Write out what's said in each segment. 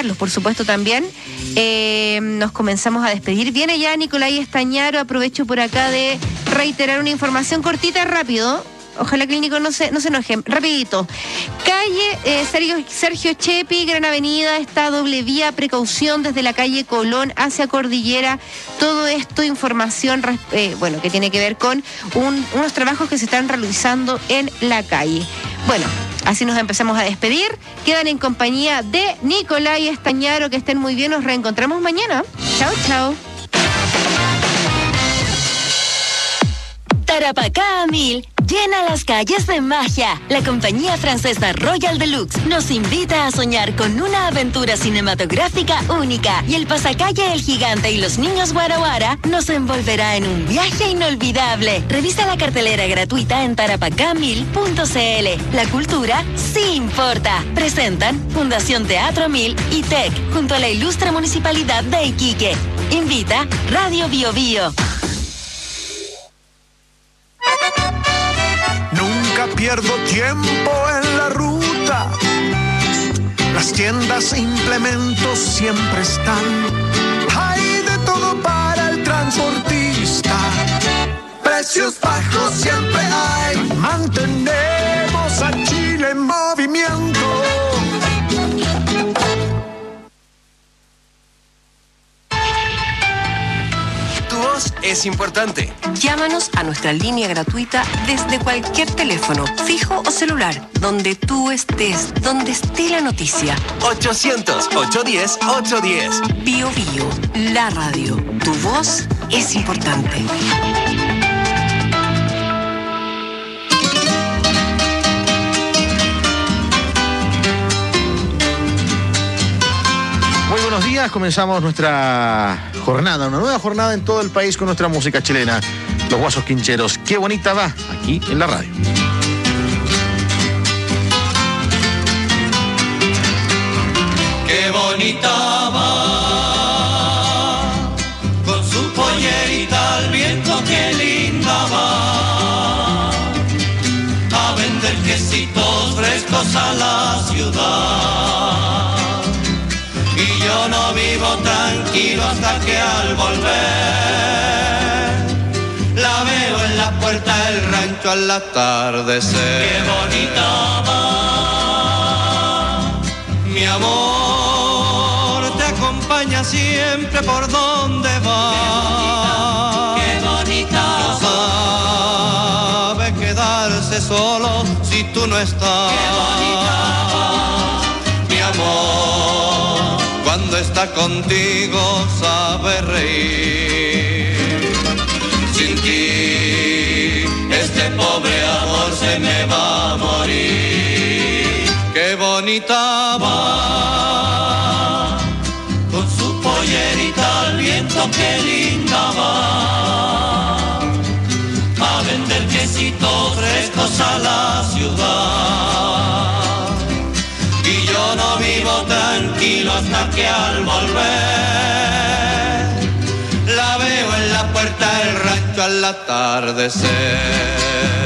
acompañarlos, por supuesto, también. Nos comenzamos a despedir. Viene ya Nicolai Estañaro. Aprovecho por acá de reiterar una información cortita, rápido. Ojalá que el Nico no se enoje. Rapidito. Calle Sergio Chepi, Gran Avenida, está doble vía, precaución desde la calle Colón hacia Cordillera. Todo esto, información, que tiene que ver con unos trabajos que se están realizando en la calle. Bueno, así nos empezamos a despedir. Quedan en compañía de Nicolai Estañaro. Que estén muy bien. Nos reencontramos mañana. Chao, chao. Tarapacá a 1000. Llena las calles de magia. La compañía francesa Royal Deluxe nos invita a soñar con una aventura cinematográfica única. Y el pasacalle El Gigante y los niños Guara Guara nos envolverá en un viaje inolvidable. Revisa la cartelera gratuita en tarapacá1000.cl. La cultura sí importa. Presentan Fundación Teatro 1000 y TEC, junto a la ilustre Municipalidad de Iquique. Invita Radio Bio Bio. Nunca pierdo tiempo en la ruta. Las tiendas e implementos siempre están. Hay de todo para el transportista. Precios bajos siempre hay. Mantenemos a Chile en movimiento. Es importante. Llámanos a nuestra línea gratuita desde cualquier teléfono, fijo o celular, donde tú estés, donde esté la noticia. 800-810-810. Bio Bio, la radio. Tu voz es importante. Buenos días, comenzamos nuestra jornada, una nueva jornada en todo el país con nuestra música chilena, los Guasos Quincheros. Qué bonita va, aquí en la radio. Qué bonita va, con su pollerita al viento, qué linda va, a vender quesitos frescos a la ciudad. Y yo no vivo tranquilo hasta que al volver la veo en la puerta del rancho al atardecer. Qué bonita va, mi amor, te acompaña siempre por donde va. Qué bonita va, no sabe quedarse solo si tú no estás. Qué bonita va, mi amor, cuando está contigo sabe reír. Sin ti este pobre amor se me va a morir. Qué bonita va, con su pollerita al viento, qué linda va, a vender quesitos frescos a la ciudad. Y yo no vivo tranquilo hasta que al volver la veo en la puerta del rancho al atardecer.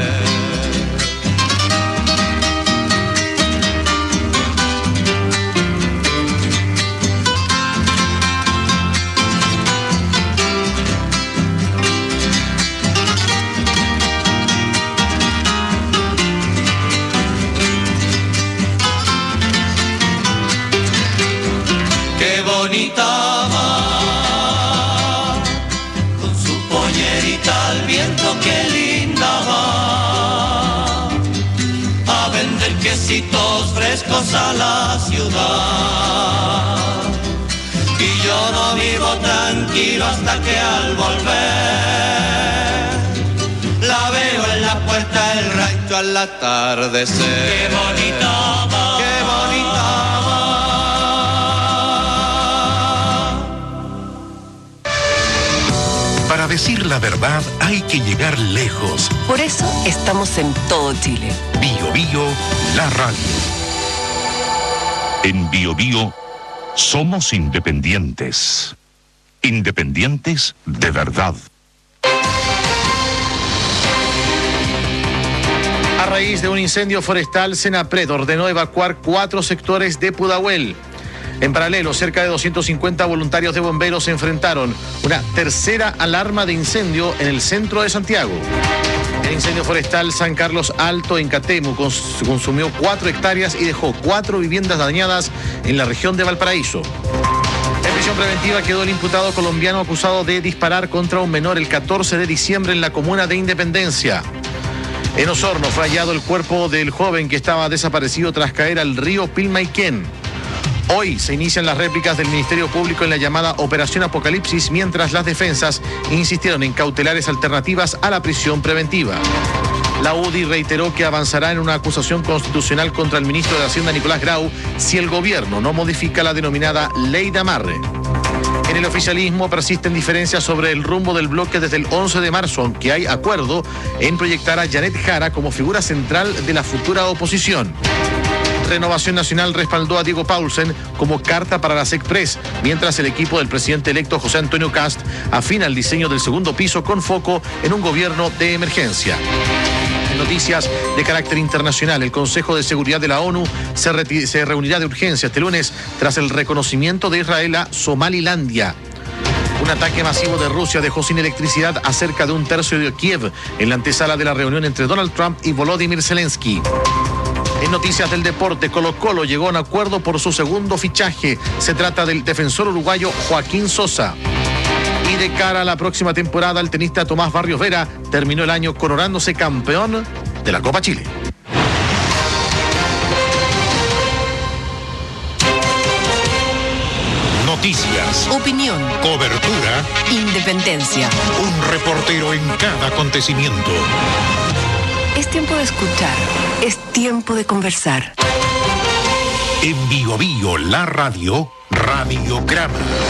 Bonita va, con su pollerita al viento, qué linda va, a vender quesitos frescos a la ciudad. Y yo no vivo tranquilo hasta que al volver la veo en la puerta del rancho al atardecer. Qué bonita va, qué bonita va. Para decir la verdad hay que llegar lejos. Por eso estamos en todo Chile. Bio Bio, la radio. En Bio Bio somos independientes. Independientes de verdad. A raíz de un incendio forestal, Senapred ordenó evacuar 4 sectores de Pudahuel. En paralelo, cerca de 250 voluntarios de bomberos se enfrentaron una tercera alarma de incendio en el centro de Santiago. El incendio forestal San Carlos Alto en Catemu consumió 4 hectáreas y dejó 4 viviendas dañadas en la región de Valparaíso. En prisión preventiva quedó el imputado colombiano acusado de disparar contra un menor el 14 de diciembre en la comuna de Independencia. En Osorno fue hallado el cuerpo del joven que estaba desaparecido tras caer al río Pilmaiquén. Hoy se inician las réplicas del Ministerio Público en la llamada Operación Apocalipsis, mientras las defensas insistieron en cautelares alternativas a la prisión preventiva. La UDI reiteró que avanzará en una acusación constitucional contra el ministro de Hacienda, Nicolás Grau, si el gobierno no modifica la denominada Ley de Amarre. En el oficialismo persisten diferencias sobre el rumbo del bloque desde el 11 de marzo, aunque hay acuerdo en proyectar a Janet Jara como figura central de la futura oposición. Renovación Nacional respaldó a Diego Paulsen como carta para la SECPRES, mientras el equipo del presidente electo José Antonio Kast afina el diseño del segundo piso con foco en un gobierno de emergencia. En noticias de carácter internacional, el Consejo de Seguridad de la ONU se reunirá de urgencia este lunes tras el reconocimiento de Israel a Somalilandia. Un ataque masivo de Rusia dejó sin electricidad a cerca de un tercio de Kiev en la antesala de la reunión entre Donald Trump y Volodymyr Zelensky. En noticias del deporte, Colo-Colo llegó a un acuerdo por su segundo fichaje. Se trata del defensor uruguayo Joaquín Sosa. Y de cara a la próxima temporada, el tenista Tomás Barrios Vera terminó el año coronándose campeón de la Copa Chile. Noticias, Opinión, cobertura, independencia. un reportero en cada acontecimiento. Es tiempo de escuchar, es tiempo de conversar. En Bio Bio, la radio, Radiograma.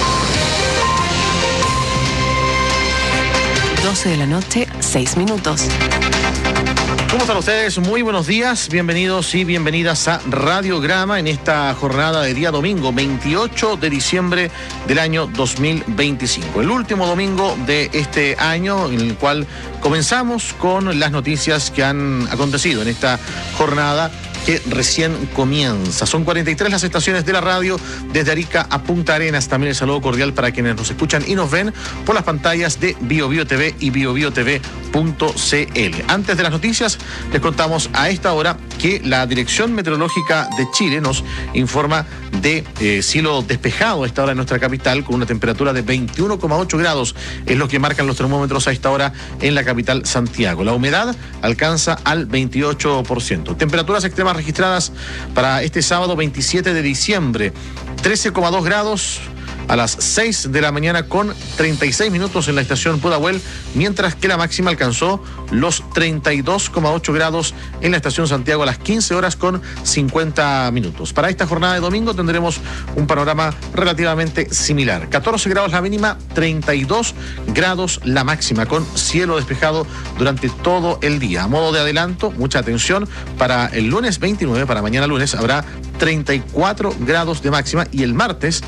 12 de la noche, 6 minutos. ¿Cómo están ustedes? Muy buenos días, bienvenidos y bienvenidas a Radiograma en esta jornada de día domingo, 28 de diciembre del año 2025. El último domingo de este año en el cual comenzamos con las noticias que han acontecido en esta jornada que recién comienza. Son 43 las estaciones de la radio desde Arica a Punta Arenas. También el saludo cordial para quienes nos escuchan y nos ven por las pantallas de Bio Bio TV y BioBioTV.cl. Antes de las noticias, les contamos a esta hora que la Dirección Meteorológica de Chile nos informa de cielo despejado a esta hora en nuestra capital, con una temperatura de 21,8 grados, es lo que marcan los termómetros a esta hora en la capital Santiago. La humedad alcanza al 28%. Temperaturas extremas registradas para este sábado 27 de diciembre, 13,2 grados a las 6 de la mañana con 36 minutos en la estación Pudahuel, mientras que la máxima alcanzó los 32,8 grados en la estación Santiago a las 15 horas con 50 minutos. Para esta jornada de domingo tendremos un panorama relativamente similar. 14 grados la mínima, 32 grados la máxima, con cielo despejado durante todo el día. A modo de adelanto, mucha atención, para el lunes 29, para mañana lunes, habrá 34 grados de máxima y el martes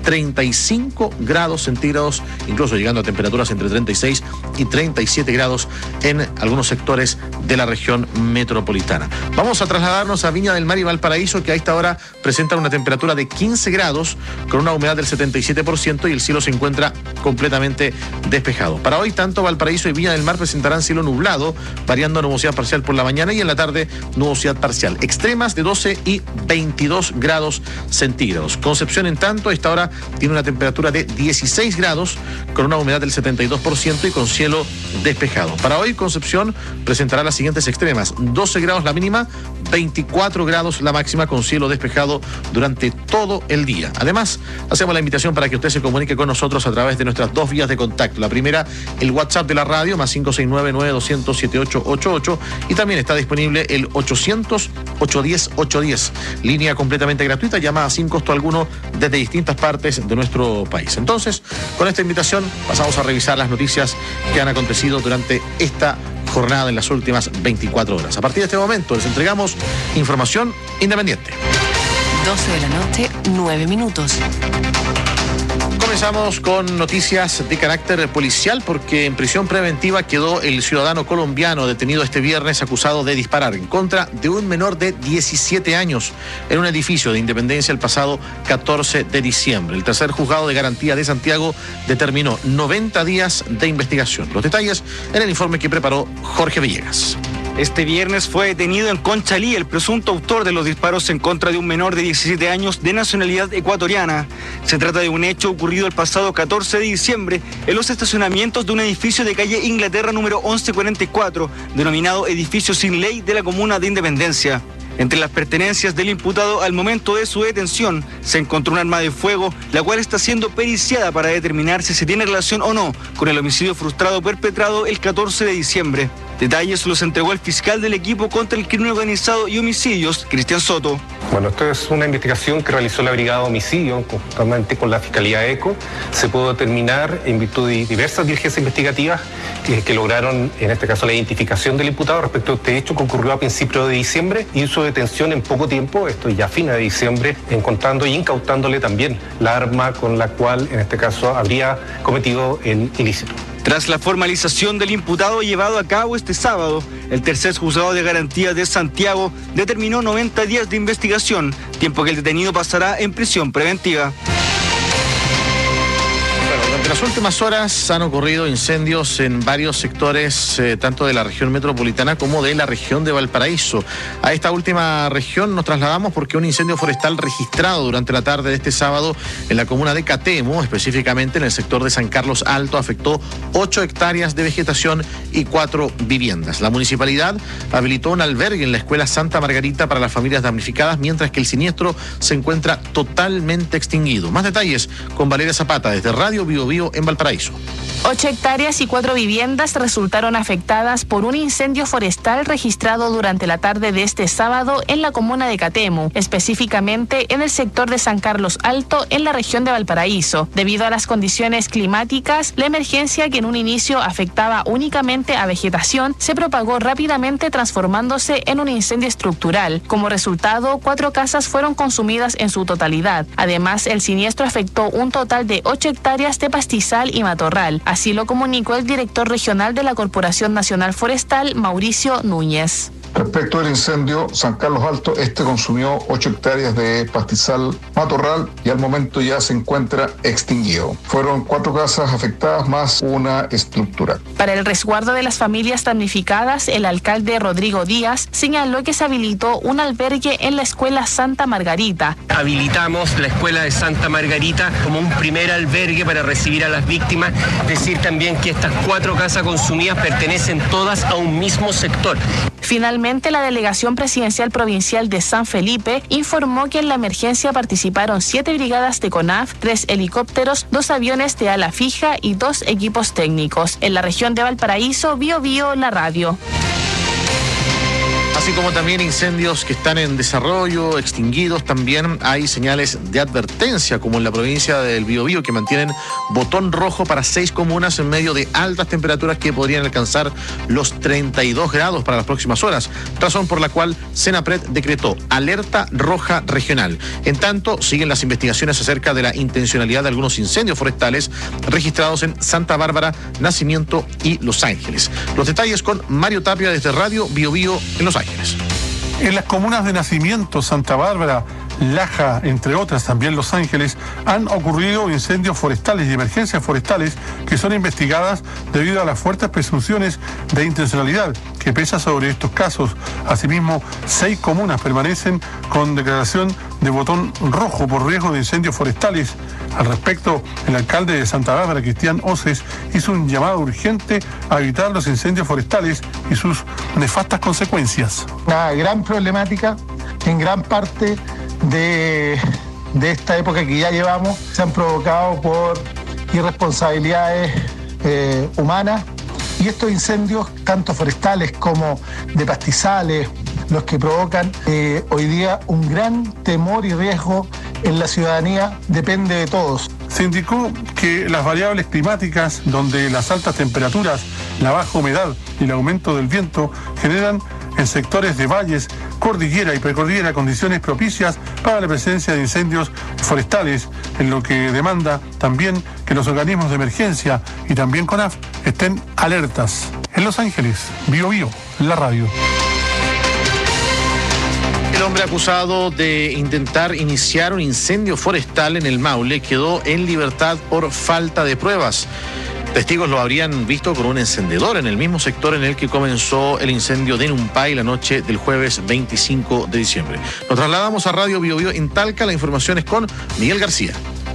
35 grados centígrados, incluso llegando a temperaturas entre 36 y 37 grados en algunos sectores de la región metropolitana. Vamos a trasladarnos a Viña del Mar y Valparaíso, que a esta hora presenta una temperatura de 15 grados con una humedad del 77% y el cielo se encuentra completamente despejado. Para hoy, tanto Valparaíso y Viña del Mar presentarán cielo nublado, variando a nubosidad parcial por la mañana y en la tarde nubosidad parcial. Extremas de 12 y 22 grados centígrados. Concepción, en tanto, a esta hora tiene una temperatura de 16 grados con una humedad del 72% y con cielo despejado. Para hoy, Concepción presentará las siguientes extremas: 12 grados la mínima, 24 grados la máxima, con cielo despejado durante todo el día. Además, hacemos la invitación para que usted se comunique con nosotros a través de nuestras dos vías de contacto. La primera, el WhatsApp de la radio, más 569-9200-7888, y también está disponible el 800-810-810, línea completamente gratuita, llamada sin costo alguno desde distintas partes de nuestro país. Entonces, con esta invitación pasamos a revisar las noticias que han acontecido durante esta jornada en las últimas 24 horas. A partir de este momento les entregamos información independiente. 12 de la noche, 9 minutos. Comenzamos con noticias de carácter policial porque en prisión preventiva quedó el ciudadano colombiano detenido este viernes acusado de disparar en contra de un menor de 17 años en un edificio de Independencia el pasado 14 de diciembre. El tercer juzgado de garantía de Santiago determinó 90 días de investigación. Los detalles en el informe que preparó Jorge Villegas. Este viernes fue detenido en Conchalí el presunto autor de los disparos en contra de un menor de 17 años de nacionalidad ecuatoriana. Se trata de un hecho ocurrido el pasado 14 de diciembre en los estacionamientos de un edificio de calle Inglaterra número 1144, denominado Edificio Sin Ley de la comuna de Independencia. Entre las pertenencias del imputado al momento de su detención se encontró un arma de fuego, la cual está siendo periciada para determinar si se tiene relación o no con el homicidio frustrado perpetrado el 14 de diciembre. Detalles los entregó el fiscal del equipo contra el crimen organizado y homicidios, Cristian Soto. Bueno, esto es una investigación que realizó la Brigada de Homicidio, conjuntamente con la Fiscalía ECO. Se pudo determinar en virtud de diversas diligencias investigativas que lograron, en este caso, la identificación del imputado respecto a este hecho que ocurrió a principios de diciembre y su detención en poco tiempo, esto ya a fines de diciembre, encontrando y incautándole también la arma con la cual, en este caso, habría cometido el ilícito. Tras la formalización del imputado llevado a cabo este sábado, el tercer juzgado de garantía de Santiago determinó 90 días de investigación, tiempo que el detenido pasará en prisión preventiva. En las últimas horas han ocurrido incendios en varios sectores, tanto de la región metropolitana como de la región de Valparaíso. A esta última región nos trasladamos porque un incendio forestal registrado durante la tarde de este sábado en la comuna de Catemo, específicamente en el sector de San Carlos Alto, afectó 8 hectáreas de vegetación y 4 viviendas. La municipalidad habilitó un albergue en la escuela Santa Margarita para las familias damnificadas, mientras que el siniestro se encuentra totalmente extinguido. Más detalles con Valeria Zapata desde Radio Biobío en Valparaíso. 8 hectáreas y 4 viviendas resultaron afectadas por un incendio forestal registrado durante la tarde de este sábado en la comuna de Catemo, específicamente en el sector de San Carlos Alto, en la región de Valparaíso. Debido a las condiciones climáticas, la emergencia, que en un inicio afectaba únicamente a vegetación, se propagó rápidamente, transformándose en un incendio estructural. Como resultado, 4 casas fueron consumidas en su totalidad. Además, el siniestro afectó un total de 8 hectáreas de pastizal y matorral. Así lo comunicó el director regional de la Corporación Nacional Forestal, Mauricio Núñez. Respecto al incendio, San Carlos Alto, consumió 8 hectáreas de pastizal matorral y al momento ya se encuentra extinguido. Fueron 4 casas afectadas más una estructura. Para el resguardo de las familias damnificadas, el alcalde Rodrigo Díaz señaló que se habilitó un albergue en la escuela Santa Margarita. Habilitamos la escuela de Santa Margarita como un primer albergue para recibir a las víctimas. Decir también que estas 4 casas consumidas pertenecen todas a un mismo sector. Finalmente, la Delegación Presidencial Provincial de San Felipe informó que en la emergencia participaron 7 brigadas de CONAF, 3 helicópteros, 2 aviones de ala fija y 2 equipos técnicos. En la región de Valparaíso, Biobío, la radio. Así como también incendios que están en desarrollo, extinguidos, también hay señales de advertencia, como en la provincia del Biobío, que mantienen botón rojo para 6 comunas en medio de altas temperaturas que podrían alcanzar los 32 grados para las próximas horas, razón por la cual Senapred decretó alerta roja regional. En tanto, siguen las investigaciones acerca de la intencionalidad de algunos incendios forestales registrados en Santa Bárbara, Nacimiento y Los Ángeles. Los detalles con Mario Tapia desde Radio Biobío en Los Ángeles. En las comunas de Nacimiento, Santa Bárbara, Laja, entre otras, también Los Ángeles, han ocurrido incendios forestales y emergencias forestales que son investigadas debido a las fuertes presunciones de intencionalidad que pesa sobre estos casos. Asimismo, 6 comunas permanecen con declaración de botón rojo por riesgo de incendios forestales. Al respecto, el alcalde de Santa Bárbara, Cristian Oces, hizo un llamado urgente a evitar los incendios forestales y sus nefastas consecuencias. Una gran problemática en gran parte de esta época que ya llevamos se han provocado por irresponsabilidades humanas, y estos incendios, tanto forestales como de pastizales, los que provocan hoy día un gran temor y riesgo en la ciudadanía, depende de todos. Se indicó que las variables climáticas, donde las altas temperaturas, la baja humedad y el aumento del viento generan en sectores de valles, cordillera y precordillera condiciones propicias para la presencia de incendios forestales, en lo que demanda también que los organismos de emergencia y también CONAF estén alertas. En Los Ángeles, Bio Bio, la radio. El hombre acusado de intentar iniciar un incendio forestal en el Maule quedó en libertad por falta de pruebas. Testigos lo habrían visto con un encendedor en el mismo sector en el que comenzó el incendio de Numpay la noche del jueves 25 de diciembre. Nos trasladamos a Radio Bio Bio en Talca. La información es con Miguel García.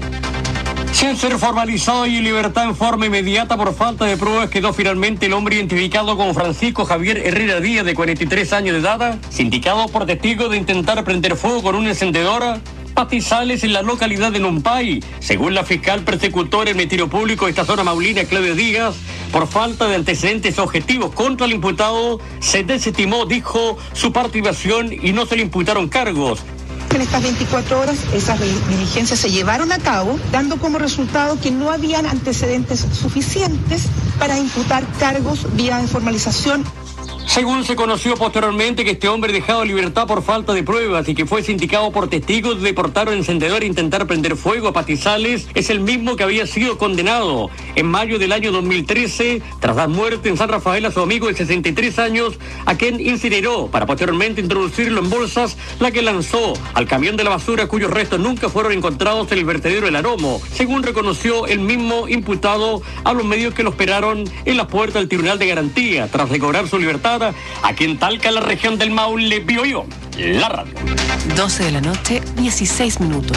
Sin ser formalizado y en libertad en forma inmediata por falta de pruebas, quedó finalmente el hombre identificado como Francisco Javier Herrera Díaz, de 43 años de edad, sindicado por testigos de intentar prender fuego con una encendedora pastizales en la localidad de Numpay. Según la fiscal persecutora en Ministerio Público de esta zona maulina, Claudia Díaz, por falta de antecedentes objetivos contra el imputado, se desestimó, dijo, su participación y no se le imputaron cargos. En estas 24 horas esas diligencias se llevaron a cabo, dando como resultado que no habían antecedentes suficientes para imputar cargos vía de formalización. Según se conoció posteriormente que este hombre dejado en libertad por falta de pruebas y que fue sindicado por testigos de portar un encendedor e intentar prender fuego a pastizales, es el mismo que había sido condenado en mayo del año 2013 tras dar muerte en San Rafael a su amigo de 63 años, a quien incineró para posteriormente introducirlo en bolsas, la que lanzó al camión de la basura cuyos restos nunca fueron encontrados en el vertedero del Aromo, según reconoció el mismo imputado a los medios que lo esperaron en las puertas del Tribunal de Garantía tras recobrar su libertad. Aquí en Talca, la región del Maule, Bio Bio, la radio. 12 de la noche, 16 minutos.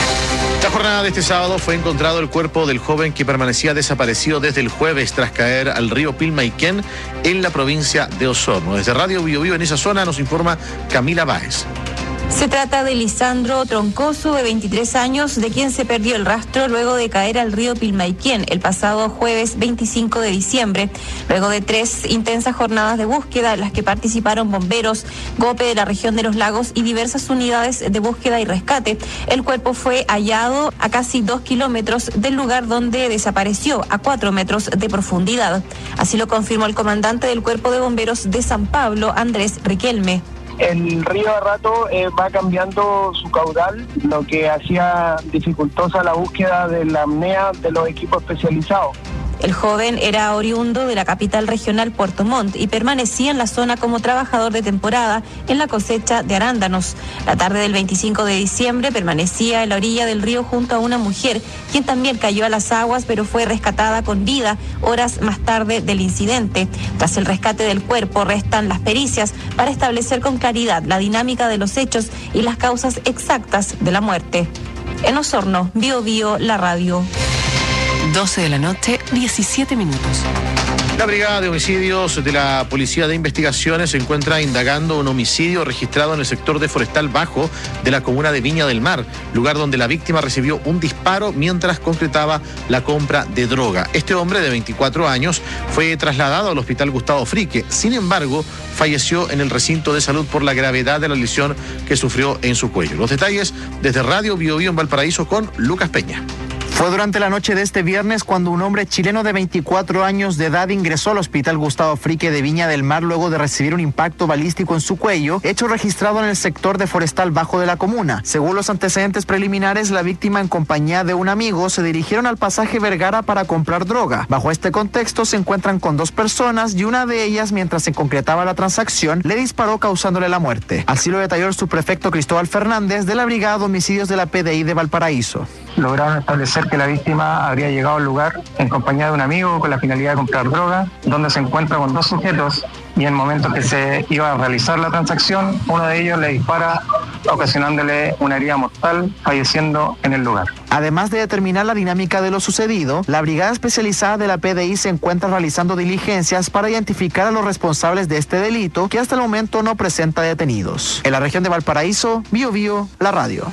La jornada de este sábado fue encontrado el cuerpo del joven que permanecía desaparecido desde el jueves tras caer al río Pilmaiquén en la provincia de Osorno. Desde Radio Bio Bio en esa zona nos informa Camila Báez. Se trata de Lisandro Troncoso, de 23 años, de quien se perdió el rastro luego de caer al río Pilmaiquén el pasado jueves 25 de diciembre, luego de 3 intensas jornadas de búsqueda en las que participaron bomberos, GOPE de la región de los lagos y diversas unidades de búsqueda y rescate. El cuerpo fue hallado a casi 2 kilómetros del lugar donde desapareció, a 4 metros de profundidad. Así lo confirmó el comandante del Cuerpo de Bomberos de San Pablo, Andrés Riquelme. El río a rato va cambiando su caudal, lo que hacía dificultosa la búsqueda de la apnea de los equipos especializados. El joven era oriundo de la capital regional Puerto Montt y permanecía en la zona como trabajador de temporada en la cosecha de arándanos. La tarde del 25 de diciembre permanecía en la orilla del río junto a una mujer, quien también cayó a las aguas pero fue rescatada con vida horas más tarde del incidente. Tras el rescate del cuerpo restan las pericias para establecer con claridad la dinámica de los hechos y las causas exactas de la muerte. En Osorno, Bio Bio, la radio. 12 de la noche, 17 minutos. La Brigada de Homicidios de la Policía de Investigaciones se encuentra indagando un homicidio registrado en el sector de Forestal Bajo de la comuna de Viña del Mar, lugar donde la víctima recibió un disparo mientras concretaba la compra de droga. Este hombre de 24 años fue trasladado al Hospital Gustavo Frique. Sin embargo, falleció en el recinto de salud por la gravedad de la lesión que sufrió en su cuello. Los detalles desde Radio Bio Bio en Valparaíso con Lucas Peña. Fue durante la noche de este viernes cuando un hombre chileno de 24 años de edad ingresó al Hospital Gustavo Frique de Viña del Mar luego de recibir un impacto balístico en su cuello, hecho registrado en el sector de Forestal Bajo de la comuna. Según los antecedentes preliminares, la víctima en compañía de un amigo se dirigieron al pasaje Vergara para comprar droga. Bajo este contexto se encuentran con 2 personas y una de ellas, mientras se concretaba la transacción, le disparó causándole la muerte. Así lo detalló el subprefecto Cristóbal Fernández de la Brigada de Homicidios de la PDI de Valparaíso. Lograron establecer que la víctima habría llegado al lugar en compañía de un amigo con la finalidad de comprar droga, donde se encuentra con 2 sujetos y en el momento que se iba a realizar la transacción, uno de ellos le dispara, ocasionándole una herida mortal, falleciendo en el lugar. Además de determinar la dinámica de lo sucedido, la Brigada Especializada de la PDI se encuentra realizando diligencias para identificar a los responsables de este delito, que hasta el momento no presenta detenidos. En la región de Valparaíso, Bio Bio, la radio.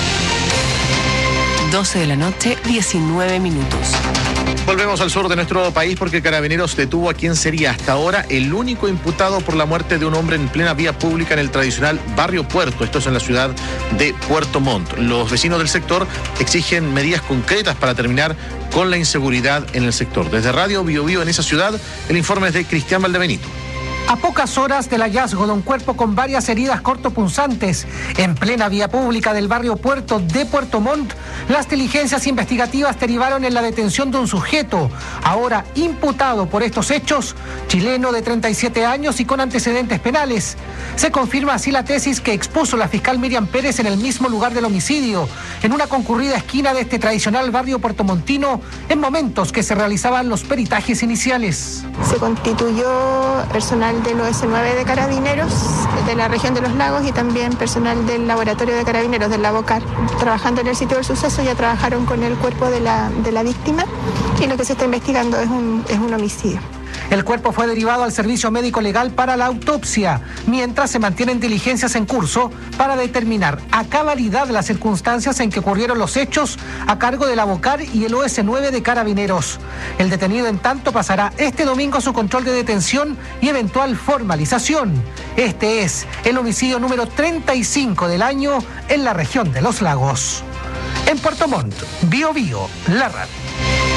12 de la noche, 19 minutos. Volvemos al sur de nuestro país porque Carabineros detuvo a quien sería hasta ahora el único imputado por la muerte de un hombre en plena vía pública en el tradicional barrio Puerto. Esto es en la ciudad de Puerto Montt. Los vecinos del sector exigen medidas concretas para terminar con la inseguridad en el sector. Desde Radio Bio Bio en esa ciudad, el informe es de Cristian Valdebenito. A pocas horas del hallazgo de un cuerpo con varias heridas cortopunzantes en plena vía pública del barrio Puerto de Puerto Montt, las diligencias investigativas derivaron en la detención de un sujeto, ahora imputado por estos hechos, chileno de 37 años y con antecedentes penales. Se confirma así la tesis que expuso la fiscal Miriam Pérez en el mismo lugar del homicidio, en una concurrida esquina de este tradicional barrio puertomontino, en momentos que se realizaban los peritajes iniciales. Se constituyó personal del OS9 de Carabineros de la región de Los Lagos y también personal del laboratorio de Carabineros del Labocar. Trabajando en el sitio del suceso ya trabajaron con el cuerpo de la víctima y lo que se está investigando es un homicidio. El cuerpo fue derivado al servicio médico legal para la autopsia, mientras se mantienen diligencias en curso para determinar a cabalidad las circunstancias en que ocurrieron los hechos a cargo del Labocar y el OS9 de Carabineros. El detenido, en tanto, pasará este domingo su control de detención y eventual formalización. Este es el homicidio número 35 del año en la región de Los Lagos. En Puerto Montt, Bío Bío, la radio.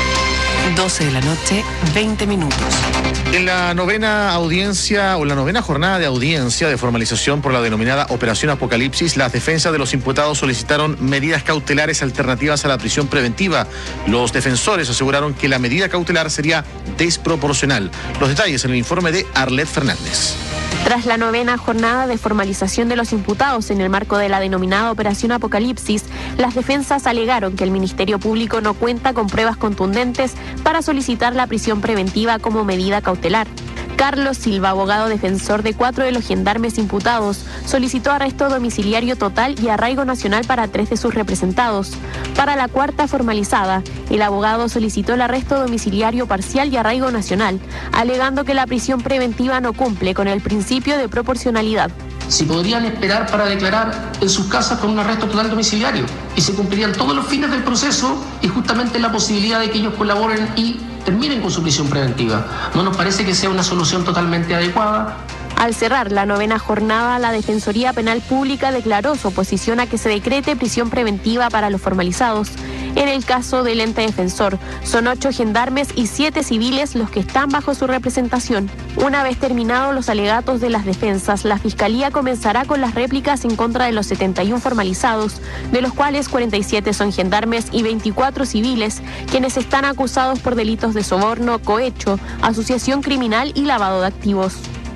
12 de la noche, 20 minutos. En la novena audiencia o la novena jornada de audiencia de formalización por la denominada Operación Apocalipsis, las defensas de los imputados solicitaron medidas cautelares alternativas a la prisión preventiva. Los defensores aseguraron que la medida cautelar sería desproporcional. Los detalles en el informe de Arlet Fernández. Tras la novena jornada de formalización de los imputados en el marco de la denominada Operación Apocalipsis, las defensas alegaron que el Ministerio Público no cuenta con pruebas contundentes para solicitar la prisión preventiva como medida cautelar. Carlos Silva, abogado defensor de 4 de los gendarmes imputados, solicitó arresto domiciliario total y arraigo nacional para 3 de sus representados. Para la cuarta formalizada, el abogado solicitó el arresto domiciliario parcial y arraigo nacional, alegando que la prisión preventiva no cumple con el principio de proporcionalidad. Si podrían esperar para declarar en sus casas con un arresto total domiciliario y se cumplirían todos los fines del proceso y justamente la posibilidad de que ellos colaboren y terminen con su prisión preventiva. No nos parece que sea una solución totalmente adecuada. Al cerrar la novena jornada, la Defensoría Penal Pública declaró su oposición a que se decrete prisión preventiva para los formalizados. En el caso del ente defensor, son 8 gendarmes y 7 civiles los que están bajo su representación. Una vez terminados los alegatos de las defensas, la Fiscalía comenzará con las réplicas en contra de los 71 formalizados, de los cuales 47 son gendarmes y 24 civiles, quienes están acusados por delitos de soborno, cohecho, asociación criminal y lavado de activos.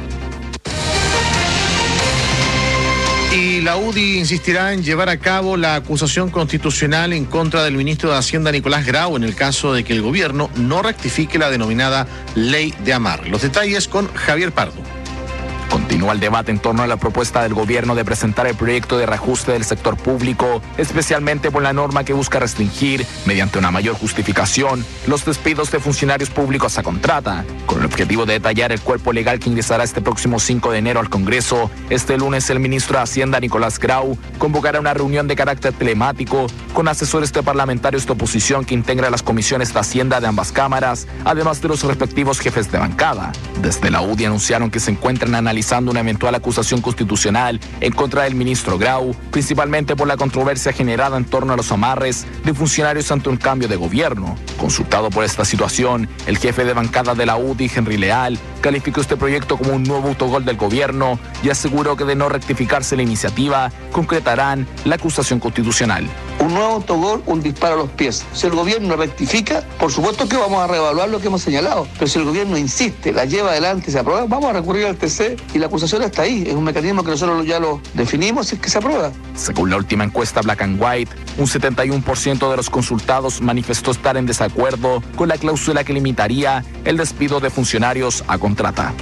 Y la UDI insistirá en llevar a cabo la acusación constitucional en contra del ministro de Hacienda Nicolás Grau en el caso de que el gobierno no rectifique la denominada Ley de Amar. Los detalles con Javier Pardo. Continúa el debate en torno a la propuesta del gobierno de presentar el proyecto de reajuste del sector público, especialmente por la norma que busca restringir, mediante una mayor justificación, los despidos de funcionarios públicos a contrata, con el objetivo de detallar el cuerpo legal que ingresará este próximo 5 de enero al Congreso. Este lunes el ministro de Hacienda, Nicolás Grau, convocará una reunión de carácter telemático con asesores de parlamentarios de oposición que integra las comisiones de Hacienda de ambas cámaras, además de los respectivos jefes de bancada. Desde la UDI anunciaron que se encuentran analizando una eventual acusación constitucional en contra del ministro Grau, principalmente por la controversia generada en torno a los amarres de funcionarios ante un cambio de gobierno. Consultado por esta situación, el jefe de bancada de la UDI, Henry Leal, calificó este proyecto como un nuevo autogol del gobierno y aseguró que de no rectificarse la iniciativa, concretarán la acusación constitucional. Un nuevo autogol, un disparo a los pies. Si el gobierno rectifica, por supuesto que vamos a reevaluar lo que hemos señalado, pero si el gobierno insiste, la lleva adelante, se aprueba, vamos a recurrir al TC y la acusación está ahí. Es un mecanismo que nosotros ya lo definimos y es que se aprueba. Según la última encuesta Black and White, un 71% de los consultados manifestó estar en desacuerdo con la cláusula que limitaría el despido de funcionarios a contrata.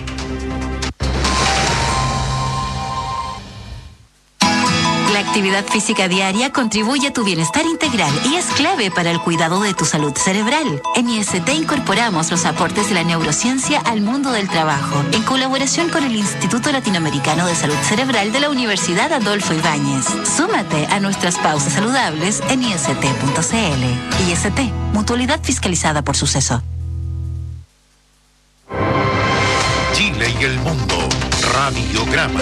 La actividad física diaria contribuye a tu bienestar integral y es clave para el cuidado de tu salud cerebral. En IST incorporamos los aportes de la neurociencia al mundo del trabajo, en colaboración con el Instituto Latinoamericano de Salud Cerebral de la Universidad Adolfo Ibáñez. Súmate a nuestras pausas saludables en ist.cl. IST, mutualidad fiscalizada por Suceso. Chile y el mundo. Radiograma.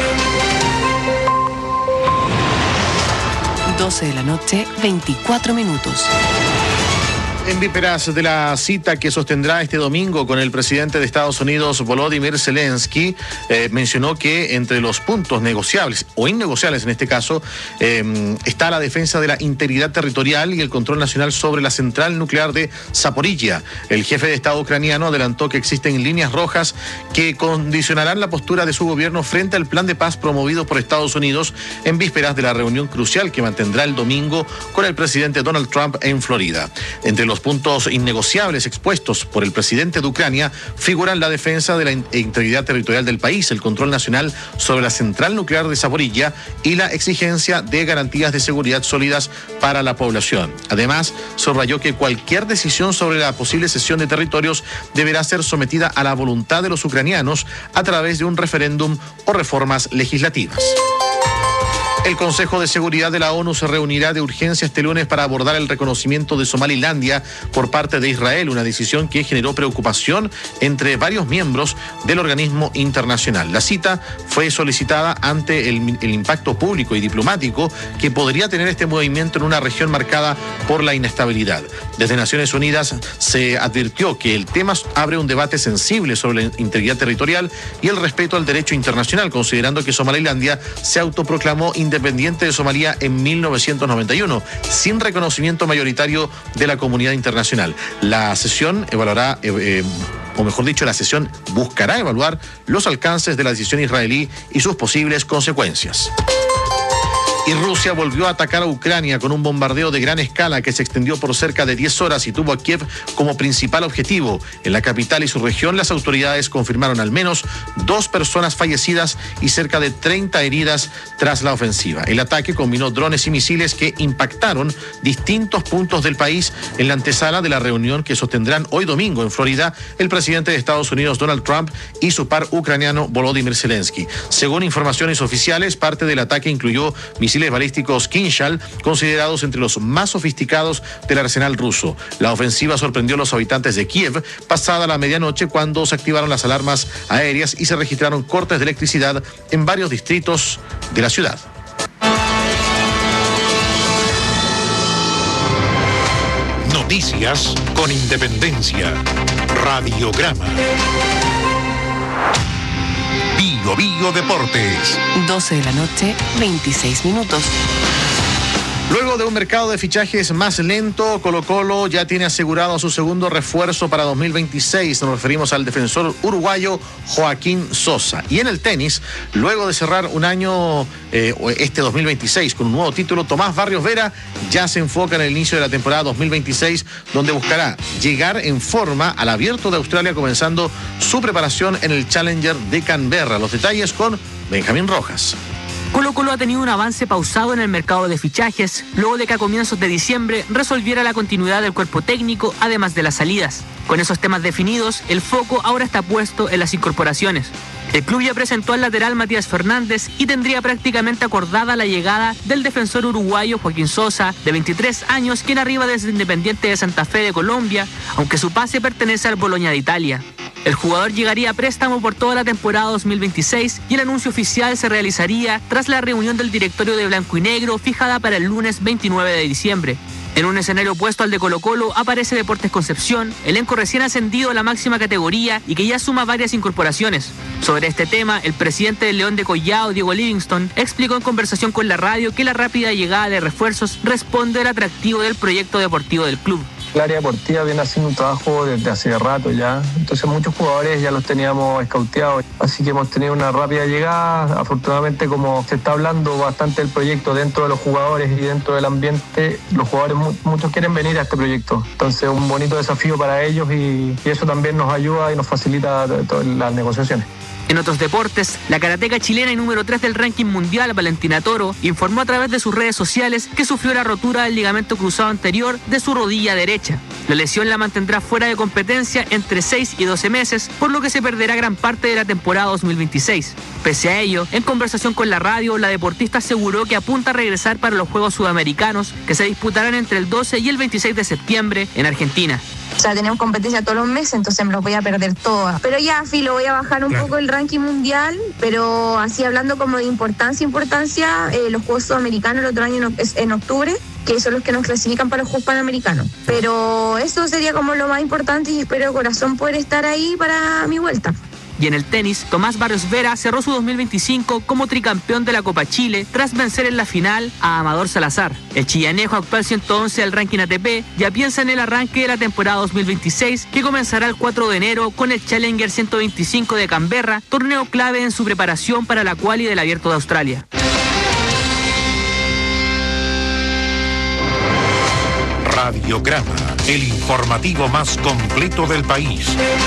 12 de la noche, 24 minutos. En vísperas de la cita que sostendrá este domingo con el presidente de Estados Unidos, Volodymyr Zelensky, mencionó que entre los puntos negociables o innegociables en este caso está la defensa de la integridad territorial y el control nacional sobre la central nuclear de Zaporizhia. El jefe de Estado ucraniano adelantó que existen líneas rojas que condicionarán la postura de su gobierno frente al plan de paz promovido por Estados Unidos en vísperas de la reunión crucial que mantendrá el domingo con el presidente Donald Trump en Florida. Entre los puntos innegociables expuestos por el presidente de Ucrania figuran la defensa de la integridad territorial del país, el control nacional sobre la central nuclear de Zaporizhia y la exigencia de garantías de seguridad sólidas para la población. Además, subrayó que cualquier decisión sobre la posible cesión de territorios deberá ser sometida a la voluntad de los ucranianos a través de un referéndum o reformas legislativas. El Consejo de Seguridad de la ONU se reunirá de urgencia este lunes para abordar el reconocimiento de Somalilandia por parte de Israel, una decisión que generó preocupación entre varios miembros del organismo internacional. La cita fue solicitada ante el impacto público y diplomático que podría tener este movimiento en una región marcada por la inestabilidad. Desde Naciones Unidas se advirtió que el tema abre un debate sensible sobre la integridad territorial y el respeto al derecho internacional, considerando que Somalilandia se autoproclamó independiente de Somalia en 1991, sin reconocimiento mayoritario de la comunidad internacional. La sesión evaluará, o mejor dicho, la sesión buscará evaluar los alcances de la decisión israelí y sus posibles consecuencias. Y Rusia volvió a atacar a Ucrania con un bombardeo de gran escala que se extendió por cerca de 10 horas y tuvo a Kiev como principal objetivo. En la capital y su región, las autoridades confirmaron al menos 2 personas fallecidas y cerca de 30 heridas tras la ofensiva. El ataque combinó drones y misiles que impactaron distintos puntos del país en la antesala de la reunión que sostendrán hoy domingo en Florida el presidente de Estados Unidos, Donald Trump, y su par ucraniano, Volodymyr Zelensky. Según informaciones oficiales, parte del ataque incluyó misiles balísticos Kinzhal, considerados entre los más sofisticados del arsenal ruso. La ofensiva sorprendió a los habitantes de Kiev pasada la medianoche cuando se activaron las alarmas aéreas y se registraron cortes de electricidad en varios distritos de la ciudad. Noticias con independencia. Radiograma. Bio Deportes. 12 de la noche, 26 minutos. Luego de un mercado de fichajes más lento, Colo-Colo ya tiene asegurado su segundo refuerzo para 2026. Nos referimos al defensor uruguayo Joaquín Sosa. Y en el tenis, luego de cerrar un año, este 2026, con un nuevo título, Tomás Barrios Vera ya se enfoca en el inicio de la temporada 2026, donde buscará llegar en forma al Abierto de Australia, comenzando su preparación en el Challenger de Canberra. Los detalles con Benjamín Rojas. Colo-Colo ha tenido un avance pausado en el mercado de fichajes, luego de que a comienzos de diciembre resolviera la continuidad del cuerpo técnico, además de las salidas. Con esos temas definidos, el foco ahora está puesto en las incorporaciones. El club ya presentó al lateral Matías Fernández y tendría prácticamente acordada la llegada del defensor uruguayo Joaquín Sosa, de 23 años, quien arriba desde Independiente de Santa Fe de Colombia, aunque su pase pertenece al Bologna de Italia. El jugador llegaría a préstamo por toda la temporada 2026 y el anuncio oficial se realizaría tras la reunión del directorio de Blanco y Negro fijada para el lunes 29 de diciembre. En un escenario opuesto al de Colo-Colo aparece Deportes Concepción, elenco recién ascendido a la máxima categoría y que ya suma varias incorporaciones. Sobre este tema, el presidente del León de Collao, Diego Livingston, explicó en conversación con la radio que la rápida llegada de refuerzos responde al atractivo del proyecto deportivo del club. El área deportiva viene haciendo un trabajo desde hace rato ya, entonces muchos jugadores ya los teníamos escauteados, así que hemos tenido una rápida llegada. Afortunadamente, como se está hablando bastante del proyecto dentro de los jugadores y dentro del ambiente, los jugadores muchos quieren venir a este proyecto, entonces un bonito desafío para ellos y eso también nos ayuda y nos facilita las negociaciones. En otros deportes, la karateca chilena y número 3 del ranking mundial, Valentina Toro, informó a través de sus redes sociales que sufrió la rotura del ligamento cruzado anterior de su rodilla derecha. La lesión la mantendrá fuera de competencia entre 6 y 12 meses, por lo que se perderá gran parte de la temporada 2026. Pese a ello, en conversación con la radio, la deportista aseguró que apunta a regresar para los Juegos Sudamericanos, que se disputarán entre el 12 y el 26 de septiembre en Argentina. O sea, tenemos competencia todos los meses, entonces me los voy a perder todas. Pero ya, filo, voy a bajar un poco el ranking mundial, pero así hablando como de importancia, los Juegos Sudamericanos el otro año en octubre. que son los que nos clasifican para los Juegos Panamericanos. Pero eso sería como lo más importante y espero de corazón poder estar ahí para mi vuelta. Y en el tenis, Tomás Barrios Vera cerró su 2025 como tricampeón de la Copa Chile tras vencer en la final a Amador Salazar. El chillanejo, actual 111 del ranking ATP, ya piensa en el arranque de la temporada 2026 que comenzará el 4 de enero con el Challenger 125 de Canberra, torneo clave en su preparación para la quali del Abierto de Australia. Radiograma, el informativo más completo del país.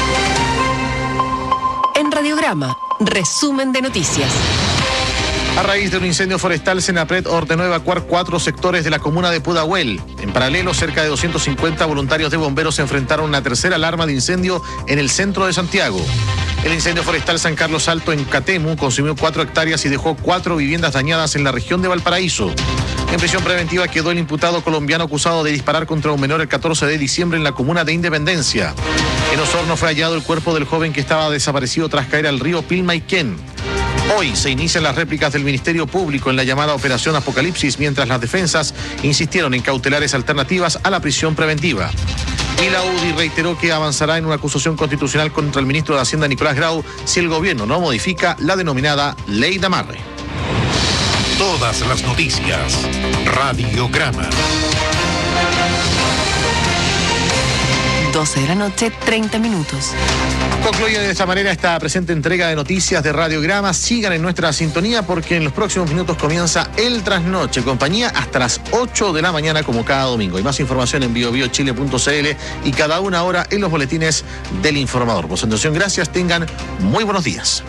En Radiograma, resumen de noticias. A raíz de un incendio forestal, Senapred ordenó evacuar 4 sectores de la comuna de Pudahuel. En paralelo, cerca de 250 voluntarios de bomberos se enfrentaron a una tercera alarma de incendio en el centro de Santiago. El incendio forestal San Carlos Alto en Catemu consumió 4 hectáreas y dejó 4 viviendas dañadas en la región de Valparaíso. En prisión preventiva quedó el imputado colombiano acusado de disparar contra un menor el 14 de diciembre en la comuna de Independencia. En Osorno fue hallado el cuerpo del joven que estaba desaparecido tras caer al río Pilmaiquén. Hoy se inician las réplicas del Ministerio Público en la llamada Operación Apocalipsis, mientras las defensas insistieron en cautelares alternativas a la prisión preventiva. Y la UDI reiteró que avanzará en una acusación constitucional contra el ministro de Hacienda Nicolás Grau si el gobierno no modifica la denominada Ley de Amarre. Todas las noticias. Radiograma. 12 de la noche, 30 minutos. Concluye de esta manera esta presente entrega de noticias de Radiograma. Sigan en nuestra sintonía porque en los próximos minutos comienza el Trasnoche. Compañía hasta las 8 de la mañana como cada domingo. Hay más información en biobiochile.cl y cada una hora en los boletines del Informador. Por su atención, gracias. Tengan muy buenos días.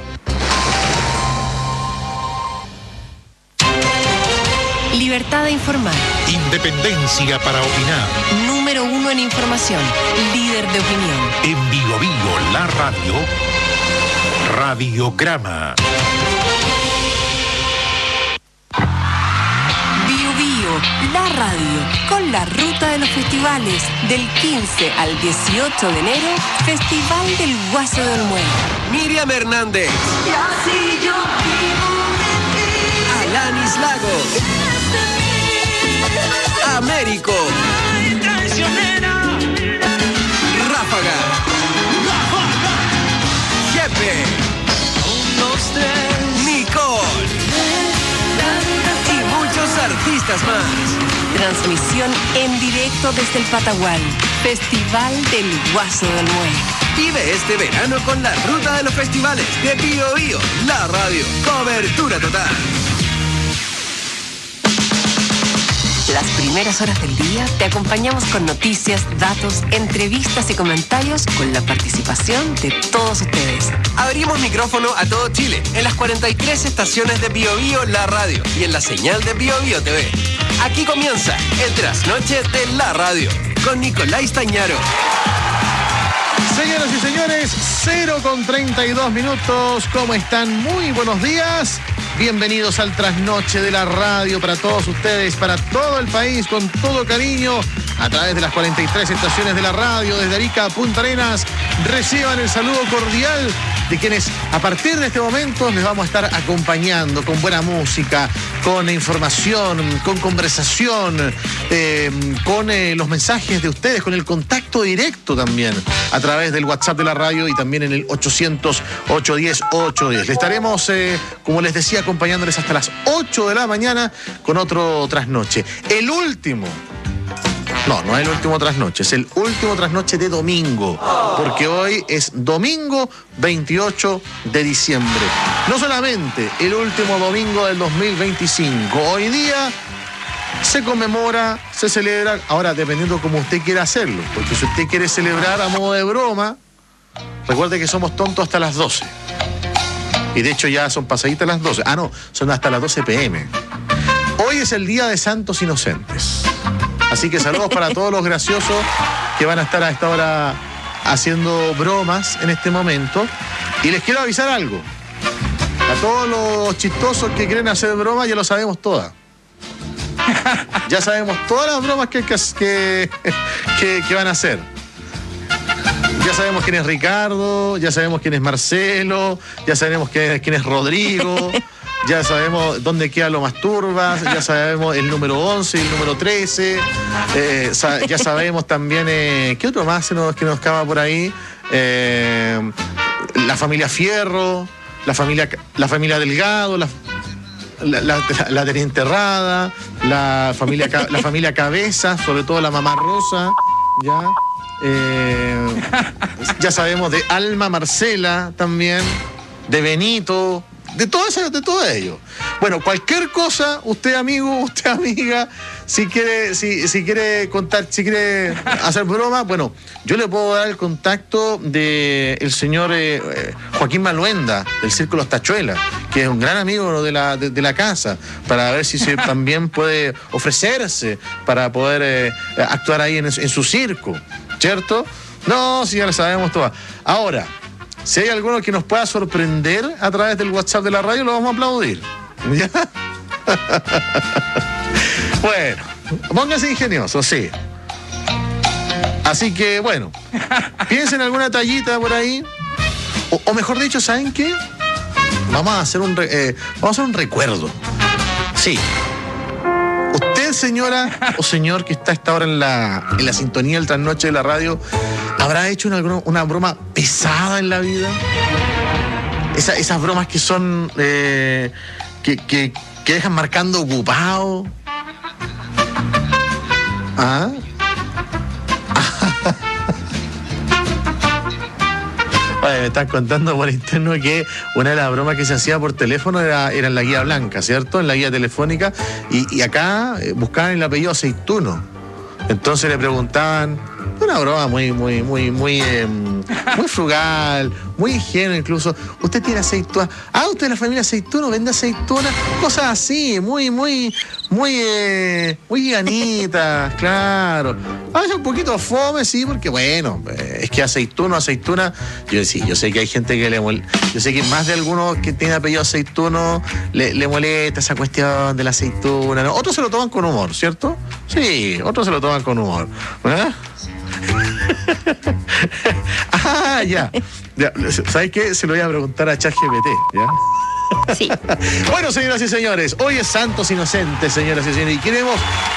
Libertad de informar. Independencia para opinar. Número 1 en información. Líder de opinión. En Bio Bio, la radio. Radiograma. Bio Bio, la radio. Con la ruta de los festivales. Del 15 al 18 de enero, Festival del Guaso de Olmué. Miriam Hernández. Y así yo vivo de ti. Alanis Lagos. Américo. Ráfaga. Jefe. Nicole. Y muchos artistas más. Transmisión en directo desde el Patagual. Festival del Guaso del Olmué. Vive este verano con la ruta de los festivales de Bio Bio, la radio. Cobertura total. Las primeras horas del día te acompañamos con noticias, datos, entrevistas y comentarios con la participación de todos ustedes. Abrimos micrófono a todo Chile en las 43 estaciones de Bio Bio, la radio y en la señal de Bio Bio TV. Aquí comienza el Trasnoche de la radio con Nicolás Tañaro. Señoras y señores, 0:32 minutos. ¿Cómo están? Muy buenos días. Bienvenidos al Trasnoche de la radio para todos ustedes, para todo el país, con todo cariño, a través de las 43 estaciones de la radio, desde Arica a Punta Arenas. Reciban el saludo cordial de quienes a partir de este momento les vamos a estar acompañando con buena música, con información, con conversación, con los mensajes de ustedes, con el contacto directo también, a través del WhatsApp de la radio y también en el 800-810-810. Le estaremos, como les decía, acompañándoles hasta las 8 de la mañana con otro Trasnoche. El último. No es el último Trasnoche, es el último Trasnoche de domingo, porque hoy es domingo 28 de diciembre. No solamente el último domingo del 2025, hoy día se conmemora, se celebra, ahora dependiendo como usted quiera hacerlo, porque si usted quiere celebrar a modo de broma, recuerde que somos tontos hasta las 12. Y de hecho ya son pasaditas las 12. Ah, no, son hasta las 12 p.m. Hoy es el Día de Santos Inocentes. Así que saludos para todos los graciosos que van a estar a esta hora haciendo bromas en este momento. Y les quiero avisar algo. A todos los chistosos que quieren hacer bromas ya lo sabemos todas. Ya sabemos todas las bromas que van a hacer. Ya sabemos quién es Ricardo, ya sabemos quién es Marcelo, ya sabemos quién es Rodrigo. ya sabemos dónde queda lo Masturbas, ya sabemos el número 11 y el número 13, ya sabemos también, ¿qué otro más que nos acaba por ahí? La familia Fierro, la familia Delgado, la teniente Rada, la familia Cabeza, sobre todo la mamá Rosa, ya sabemos de Alma Marcela también, de Benito, de todo ello. Bueno, cualquier cosa, usted amigo, usted amiga, si quiere contar, si quiere hacer broma, bueno, yo le puedo dar el contacto del señor Joaquín Maluenda, del Círculo Tachuela, que es un gran amigo de la casa, para ver si se también puede ofrecerse para poder actuar ahí en su circo, ¿cierto? No, si ya lo sabemos todas. Ahora, si hay alguno que nos pueda sorprender a través del WhatsApp de la radio, lo vamos a aplaudir. ¿Ya? Bueno, póngase ingenioso, sí. Así que, bueno, piensen en alguna tallita por ahí. O mejor dicho, ¿saben qué? Vamos a hacer un recuerdo. Sí. Usted, señora o señor que está a esta hora en la sintonía del trasnoche de la radio, ¿habrá hecho una broma pesada en la vida? Esas bromas que son que dejan marcando ocupado. ¿Ah? Oye, me están contando por interno que una de las bromas que se hacía por teléfono era en la guía blanca, ¿cierto? En la guía telefónica. Y acá buscaban el apellido Aceituno. Entonces le preguntaban, una broma muy frugal, muy ingenua incluso. ¿Usted tiene aceituna? Ah, usted es la familia Aceituno, vende aceituna, cosas así, muy ganitas, claro. A veces un poquito fome, sí, porque bueno, es que aceituna, yo sé que hay gente que yo sé que más de algunos que tienen apellido Aceituno le molesta esa cuestión de la aceituna, ¿no? Otros se lo toman con humor, ¿cierto? Sí, otros se lo toman con humor. ¿Eh? Ya. ¿Sabes qué? Se lo voy a preguntar a ChatGPT, ¿ya? Sí. Bueno, señoras y señores, hoy es Santos Inocentes, señoras y señores, y queremos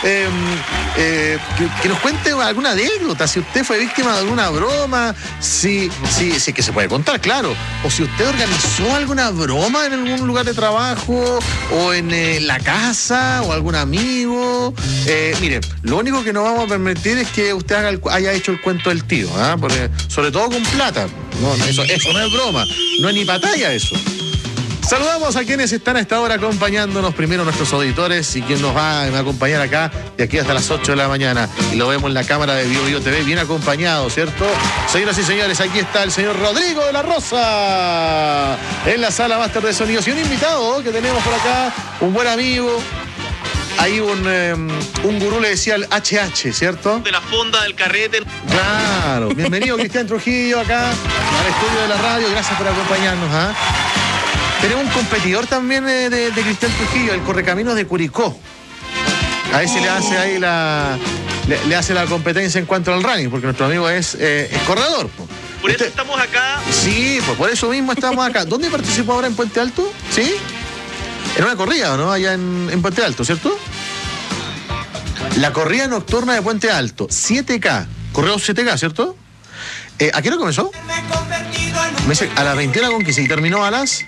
que nos cuente alguna anécdota, si usted fue víctima de alguna broma, si que se puede contar, claro, o si usted organizó alguna broma en algún lugar de trabajo, o en la casa, o algún amigo. Mire, lo único que no vamos a permitir es que usted haya hecho el cuento del tío, ¿ah? Porque, sobre todo con plata, eso no es broma, no es ni batalla eso. Saludamos a quienes están a esta hora acompañándonos. Primero nuestros auditores y quien nos va a acompañar acá de aquí hasta las 8 de la mañana. Y lo vemos en la cámara de BioBio TV, bien acompañado, ¿cierto? Señoras y señores, aquí está el señor Rodrigo de la Rosa en la sala máster de sonidos. Y un invitado que tenemos por acá, un buen amigo. Ahí un gurú le decía el HH, ¿cierto? De la fonda del carrete. Claro. Bienvenido, Cristian Trujillo, acá al estudio de la radio. Gracias por acompañarnos, ¿ah? Tenemos un competidor también de Cristian Trujillo, el Correcaminos de Curicó. A ver si le hace ahí le hace la competencia en cuanto al running, porque nuestro amigo es corredor. Por eso estamos acá. Sí, pues por eso mismo estamos acá. ¿Dónde participó ahora en Puente Alto? ¿Sí? En una corrida, ¿no? Allá en Puente Alto, ¿cierto? La corrida nocturna de Puente Alto, 7K. Correo 7K, ¿cierto? ¿A qué hora comenzó? Me dice a las 21:15 y terminó a las...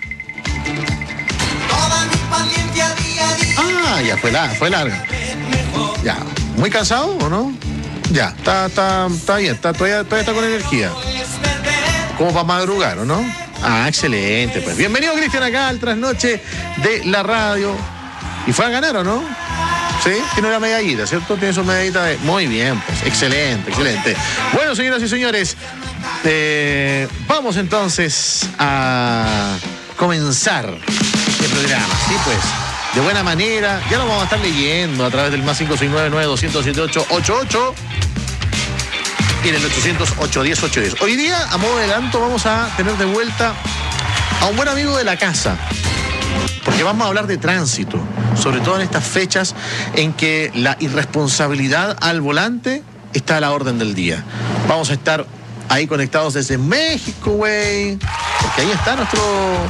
Ah, ya fue larga. Ya, ¿muy cansado o no? Ya, está bien, todavía está con energía. Como para madrugar, ¿o no? Ah, excelente, pues. Bienvenido, Cristian, acá al trasnoche de la radio. ¿Y fue a ganar o no? Sí, tiene una medallita, ¿cierto? Tiene su medallita de... Muy bien, pues, excelente. Bueno, señoras y señores, vamos entonces a comenzar este programa, ¿sí? Pues, de buena manera, ya lo vamos a estar leyendo a través del más 569-900-7888 y en el 800-810-810. Hoy día, a modo de adelanto, vamos a tener de vuelta a un buen amigo de la casa, porque vamos a hablar de tránsito, sobre todo en estas fechas en que la irresponsabilidad al volante está a la orden del día. Vamos a estar ahí conectados desde México, güey, porque ahí está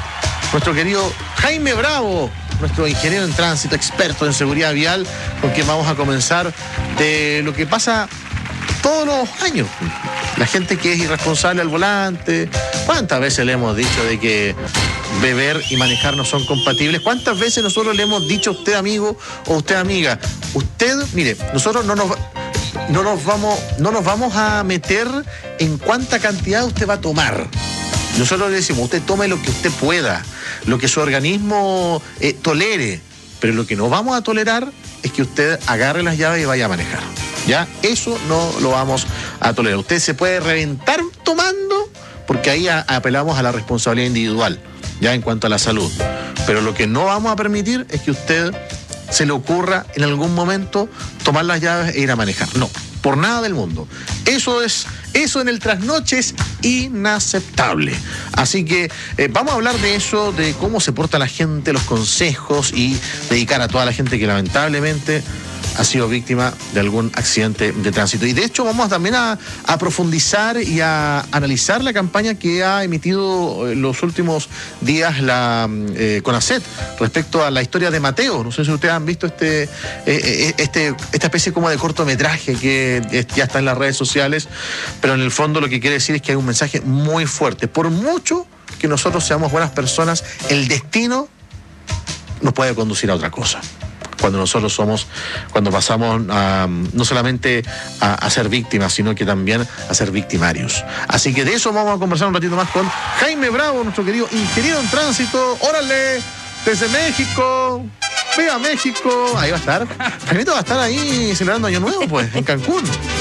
nuestro querido Jaime Bravo, nuestro ingeniero en tránsito, experto en seguridad vial, con quien vamos a comenzar de lo que pasa todos los años. La gente que es irresponsable al volante. ¿Cuántas veces le hemos dicho de que beber y manejar no son compatibles? ¿Cuántas veces nosotros le hemos dicho a usted, amigo, o usted, amiga? Usted, mire, nosotros no nos vamos a meter en cuánta cantidad usted va a tomar. Nosotros le decimos, usted tome lo que usted pueda, lo que su organismo tolere, pero lo que no vamos a tolerar es que usted agarre las llaves y vaya a manejar. ¿Ya? Eso no lo vamos a tolerar. Usted se puede reventar tomando, porque ahí apelamos a la responsabilidad individual, ya en cuanto a la salud. Pero lo que no vamos a permitir es que usted se le ocurra en algún momento tomar las llaves e ir a manejar. No, por nada del mundo. Eso en el trasnoche es inaceptable. Así que vamos a hablar de eso, de cómo se porta la gente, los consejos, y dedicar a toda la gente que lamentablemente ha sido víctima de algún accidente de tránsito. Y de hecho vamos también a profundizar y a analizar la campaña que ha emitido en los últimos días la CONACET respecto a la historia de Mateo. No sé si ustedes han visto esta especie como de cortometraje que ya está en las redes sociales, pero en el fondo lo que quiere decir es que hay un mensaje muy fuerte. Por mucho que nosotros seamos buenas personas, el destino nos puede conducir a otra cosa. Cuando pasamos no solamente a ser víctimas, sino que también a ser victimarios. Así que de eso vamos a conversar un ratito más con Jaime Bravo, nuestro querido ingeniero en tránsito. ¡Órale! Desde México. ¡Viva México! Ahí va a estar. Jaimito va a estar ahí celebrando Año Nuevo, pues, en Cancún.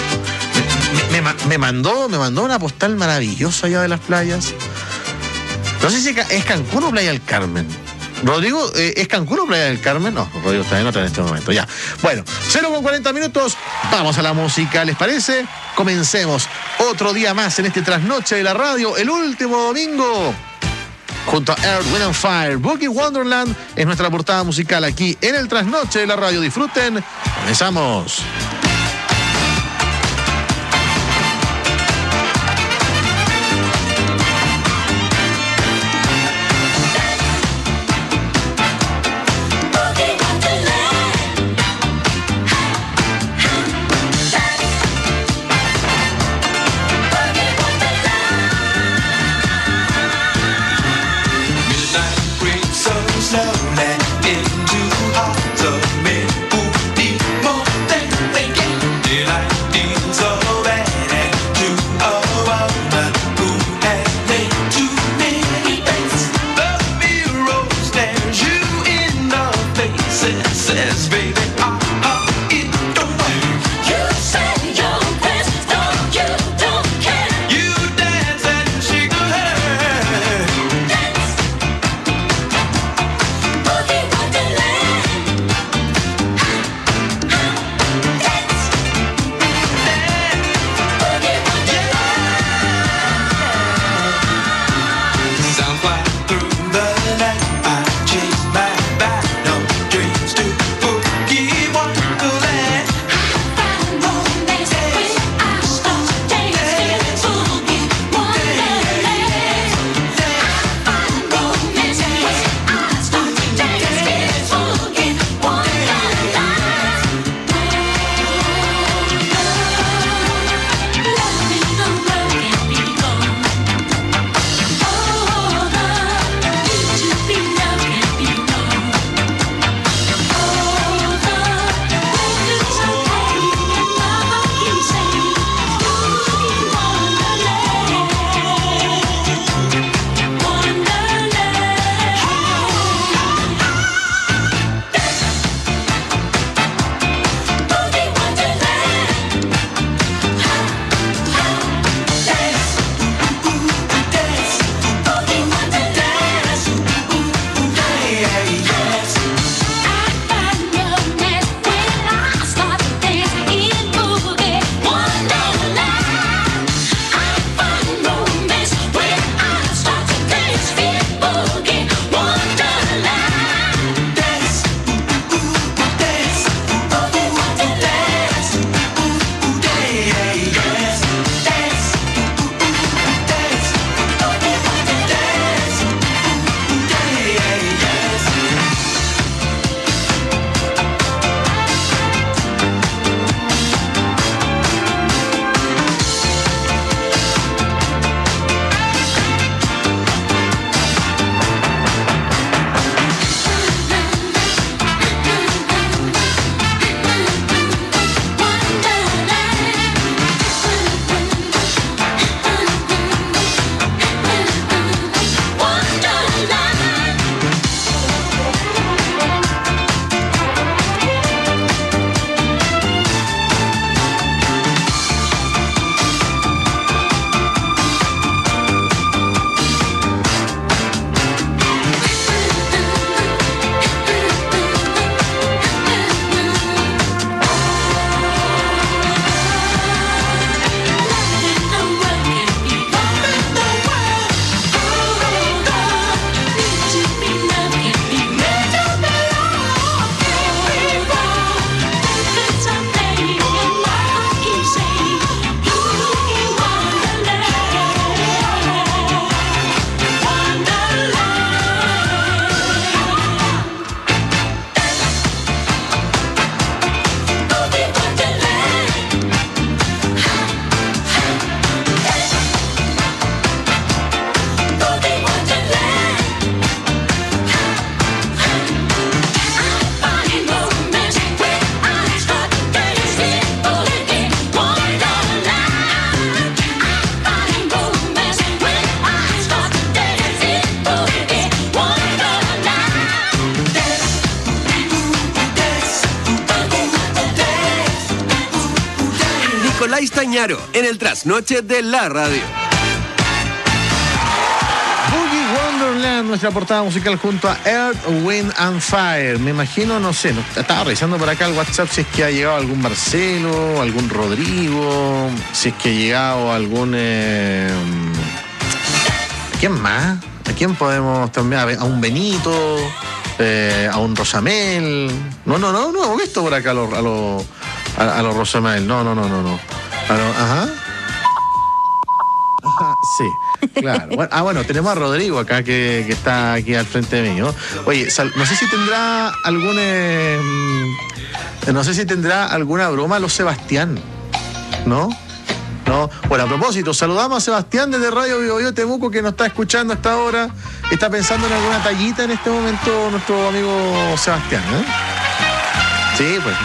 Me mandó una postal maravillosa allá de las playas. No sé si es Cancún o Playa del Carmen. Rodrigo, ¿es Cancún o Playa del Carmen? No, Rodrigo está en otra en este momento, ya. Bueno, 0:40 minutos, vamos a la música, ¿les parece? Comencemos otro día más en este trasnoche de la radio, el último domingo, junto a Earth, Wind and Fire. Boogie Wonderland es nuestra portada musical aquí en el trasnoche de la radio. Disfruten, comenzamos. Slowly into hearts of men who need more than they Stañaro en el trasnoche de la radio. Wonderland, nuestra portada musical junto a Earth, Wind and Fire. Me imagino, no sé, estaba revisando por acá el WhatsApp si es que ha llegado algún Marcelo, algún Rodrigo, si es que ha llegado algún... ¿Quién más? ¿A quién podemos también? A un Benito, a un Rosamel. No hemos visto por acá a los Rosamel. No. Ajá. Sí, claro. Bueno, tenemos a Rodrigo acá que está aquí al frente de mí, ¿no? Oye, no sé si tendrá alguna broma a los Sebastián, ¿no? No. Bueno, a propósito, saludamos a Sebastián desde Radio Bio Bio Temuco, que nos está escuchando hasta ahora. Está pensando en alguna tallita en este momento nuestro amigo Sebastián, ¿eh? Sí, pues.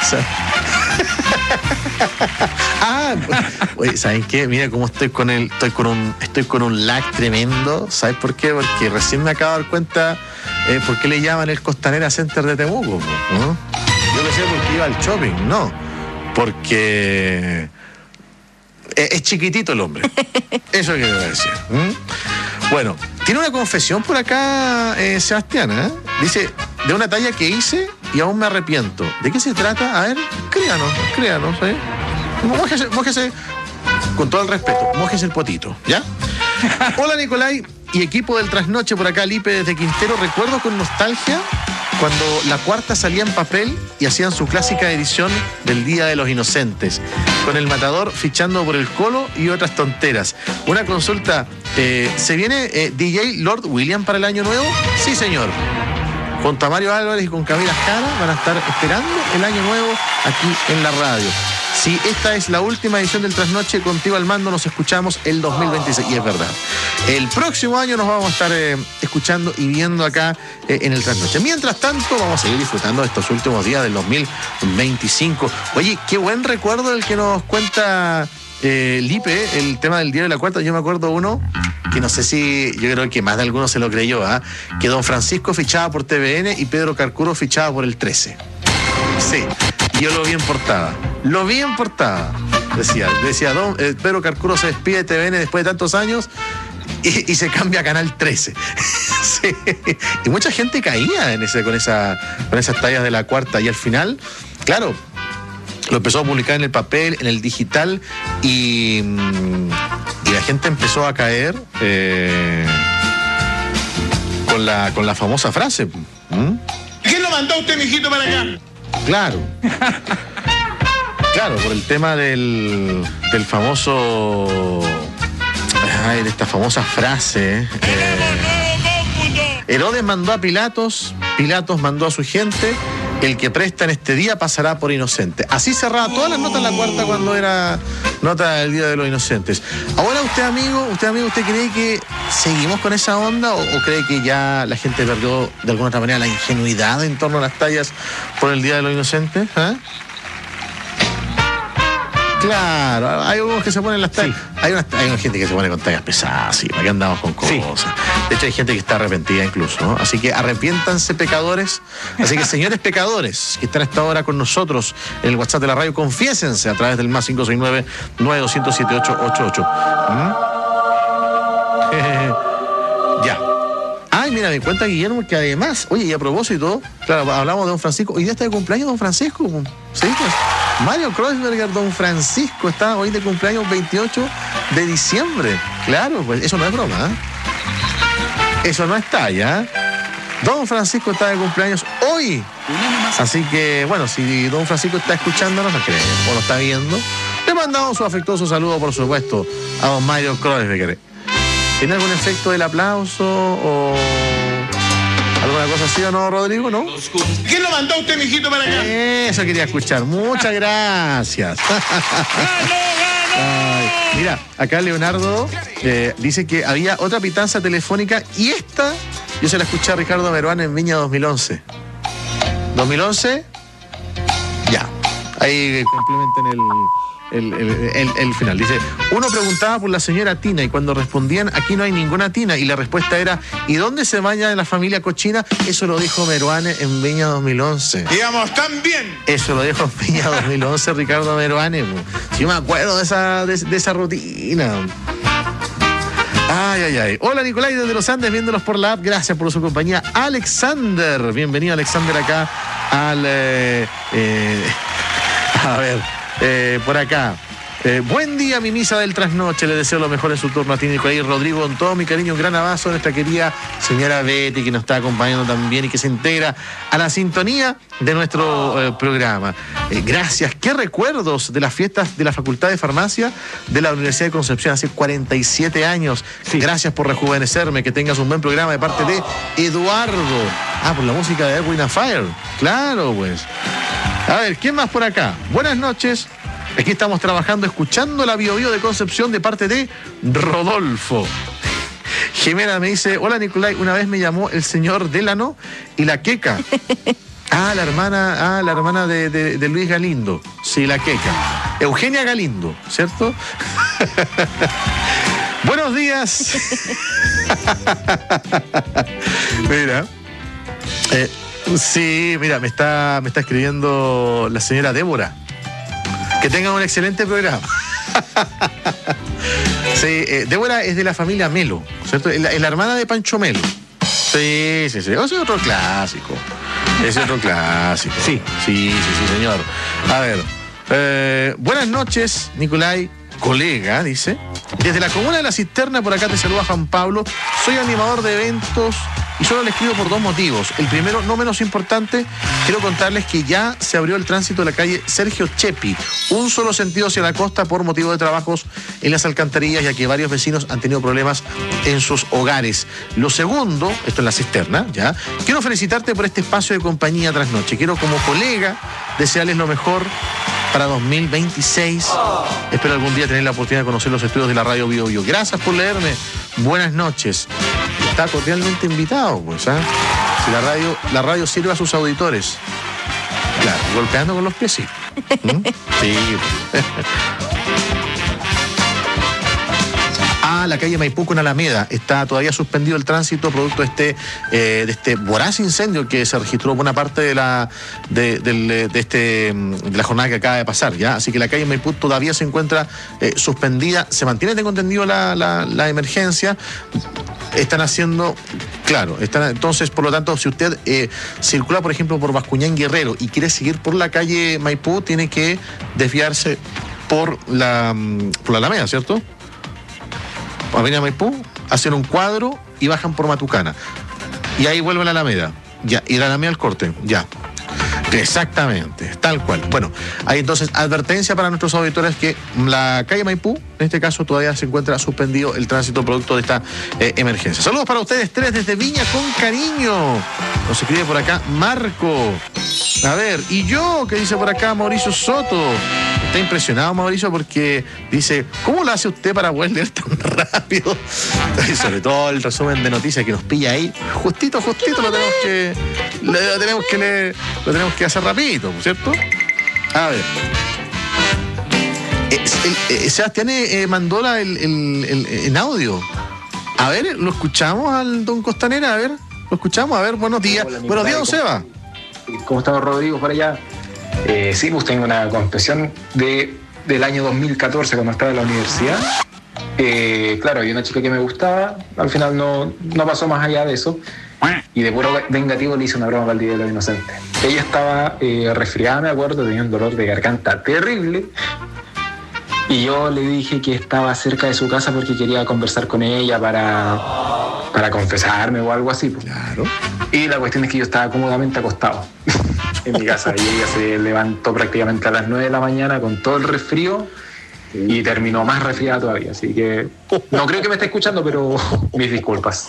Oye, ¿saben qué? Mira cómo estoy con un lag tremendo. ¿Sabes por qué? Porque recién me acabo de dar cuenta por qué le llaman el Costanera Center de Temuco, ¿no? Yo pensé porque iba al shopping, no. Porque es chiquitito el hombre. Eso quiero decir. Bueno, tiene una confesión por acá, Sebastián, ¿eh? Dice, de una talla que hice y aún me arrepiento. ¿De qué se trata? A ver, créanos, ¿eh? Mójese, con todo el respeto, mójese el potito, ¿ya? Hola, Nicolai y equipo del Trasnoche, por acá, Lipe desde Quintero. Recuerdo con nostalgia cuando la cuarta salía en papel y hacían su clásica edición del Día de los Inocentes, con el Matador fichando por el Colo y otras tonteras. Una consulta, ¿se viene DJ Lord William para el año nuevo? Sí, señor. Junto a Mario Álvarez y con Camila Jara van a estar esperando el año nuevo aquí en la radio. Si esta es la última edición del Trasnoche, contigo al mando nos escuchamos el 2026. Y es verdad. El próximo año nos vamos a estar escuchando y viendo acá en el Trasnoche. Mientras tanto, vamos a seguir disfrutando de estos últimos días del 2025. Oye, qué buen recuerdo el que nos cuenta Lipe, el tema del Día de la Cuarta. Yo me acuerdo uno que no sé si, yo creo que más de alguno se lo creyó, que Don Francisco fichaba por TVN y Pedro Carcuro fichaba por el 13. Sí, yo lo vi en portada. Decía Pedro Carcuro se despide de TVN después de tantos años y se cambia a Canal 13. Sí. Y mucha gente caía con esas tallas de la cuarta, y al final, claro, lo empezó a publicar en el papel, en el digital, y la gente empezó a caer con la famosa frase. ¿Quién lo mandó usted, mijito, para acá? Claro, por el tema del famoso... de esta famosa frase. Herodes mandó a Pilatos, Pilatos mandó a su gente, el que presta en este día pasará por inocente. Así cerraba todas las notas en la cuarta cuando era nota del Día de los Inocentes. Ahora usted amigo, ¿usted cree que seguimos con esa onda o cree que ya la gente perdió de alguna otra manera la ingenuidad en torno a las tallas por el Día de los Inocentes? Claro, hay unos que se ponen las tallas. Sí. Hay una gente que se pone con tallas pesadas, sí, ¿para qué andamos con cosas? Sí. De hecho, hay gente que está arrepentida incluso, ¿no? Así que arrepiéntanse, pecadores. Así que, señores pecadores que están a esta hora con nosotros en el WhatsApp de la radio, confiésense a través del más 569-9200-7888. Ya. Ay, mira, me cuenta Guillermo que además, oye, y a propósito, claro, hablamos de Don Francisco. Hoy día está de cumpleaños Don Francisco. Sí, pues. Mario Kreuzberger, Don Francisco, está hoy de cumpleaños 28 de diciembre. Claro, pues eso no es broma, Eso no es talla. Don Francisco está de cumpleaños hoy. Así que, bueno, si Don Francisco está escuchándonos, no cree, o lo está viendo, le mandamos su afectuoso saludo, por supuesto, a Don Mario Kreuzberger. ¿Tiene algún efecto del aplauso o alguna cosa así o no, Rodrigo? ¿No? ¿Quién lo mandó usted, mijito, para acá? Eso quería escuchar. Muchas gracias. Ay, mira, acá Leonardo dice que había otra pitanza telefónica y esta yo se la escuché a Ricardo Meruán en Viña 2011. ¿2011? Ya. Ahí complementen el final. Dice, uno preguntaba por la señora Tina y cuando respondían, aquí no hay ninguna Tina, y la respuesta era, ¿y dónde se baña la familia cochina? Eso lo dijo Meruane en Viña 2011. Digamos, tan bien. Eso lo dijo en Viña 2011 Ricardo Meruane. Yo me acuerdo de esa rutina. Ay. Hola, Nicolai desde los Andes, viéndolos por la app. Gracias por su compañía. Alexander, bienvenido Alexander acá al... por acá. Buen día, mi misa del trasnoche. Le deseo lo mejor en su turno a ti, Nicolai. Rodrigo, con todo mi cariño, un gran abrazo a nuestra querida señora Betty, que nos está acompañando también y que se integra a la sintonía de nuestro programa. Gracias. Qué recuerdos de las fiestas de la Facultad de Farmacia de la Universidad de Concepción hace 47 años. Sí. Gracias por rejuvenecerme. Que tengas un buen programa de parte de Eduardo. Por la música de Edwin Fire. Claro, pues. A ver, ¿quién más por acá? Buenas noches. Aquí estamos trabajando, escuchando la Bio Bio de Concepción de parte de Rodolfo. Jimena me dice, hola Nicolai, una vez me llamó el señor Delano y la Queca. La hermana de Luis Galindo. Sí, la Queca. Eugenia Galindo, ¿cierto? Buenos días. Mira. Sí, mira, me está escribiendo la señora Débora. Que tengan un excelente programa. Sí, Débora es de la familia Melo, ¿cierto? Es la hermana de Pancho Melo. Sí. Ese es otro clásico. Sí, señor. A ver. Buenas noches, Nicolai, colega, dice. Desde la comuna de La Cisterna, por acá te saluda Juan Pablo. Soy animador de eventos y solo le escribo por dos motivos. El primero, no menos importante, quiero contarles que ya se abrió el tránsito de la calle Sergio Chepi, un solo sentido hacia la costa por motivo de trabajos en las alcantarillas, ya que varios vecinos han tenido problemas en sus hogares. Lo segundo, esto es La Cisterna, ya, quiero felicitarte por este espacio de compañía trasnoche. Quiero como colega desearles lo mejor para 2026. Espero algún día tener la oportunidad de conocer los estudios de la radio Bio Bio. Gracias por leerme. Buenas noches. Está cordialmente invitado, pues, ¿eh? Si la radio sirve a sus auditores. Claro, golpeando con los pies, sí. Sí. La calle Maipú con Alameda. Está todavía suspendido el tránsito producto de este voraz incendio que se registró buena parte de la jornada que acaba de pasar, ¿ya? Así que la calle Maipú todavía se encuentra suspendida. Se mantiene, tengo entendido, la emergencia. Están haciendo, claro, entonces, por lo tanto, si usted circula, por ejemplo, por Bascuñán Guerrero y quiere seguir por la calle Maipú, tiene que desviarse por la Alameda, ¿cierto? Avenida Maipú, hacen un cuadro y bajan por Matucana. Y ahí vuelve la Alameda. Ya, y la Alameda al corte, ya. Exactamente, tal cual. Bueno, hay entonces advertencia para nuestros auditores que la calle Maipú, en este caso, todavía se encuentra suspendido el tránsito producto de esta emergencia. Saludos para ustedes tres desde Viña con cariño. Nos escribe por acá Marco. A ver, y yo, que dice por acá Mauricio Soto. Está impresionado Mauricio porque dice, ¿cómo lo hace usted para poder leer tan rápido? Y sobre todo el resumen de noticias que nos pilla ahí, justito lo tenemos que leer, lo tenemos que hacer rapidito, ¿cierto? A ver. Sebastián mandó en audio. A ver, lo escuchamos al don Costanera, a ver, lo escuchamos, a ver, buenos días. Hola, buenos días, don Seba. ¿Cómo está Rodrigo por allá? Sí, pues tengo una confesión del año 2014 cuando estaba en la universidad. Claro, había una chica que me gustaba, al final no pasó más allá de eso. Y de puro vengativo le hice una broma para el Día de los Inocentes. Ella estaba resfriada, me acuerdo, tenía un dolor de garganta terrible. Y yo le dije que estaba cerca de su casa porque quería conversar con ella para confesarme o algo así. Pues. Claro. Y la cuestión es que yo estaba cómodamente acostado en mi casa y ella se levantó prácticamente a las 9 de la mañana con todo el resfrío y terminó más resfriada todavía. Así que no creo que me esté escuchando, pero mis disculpas.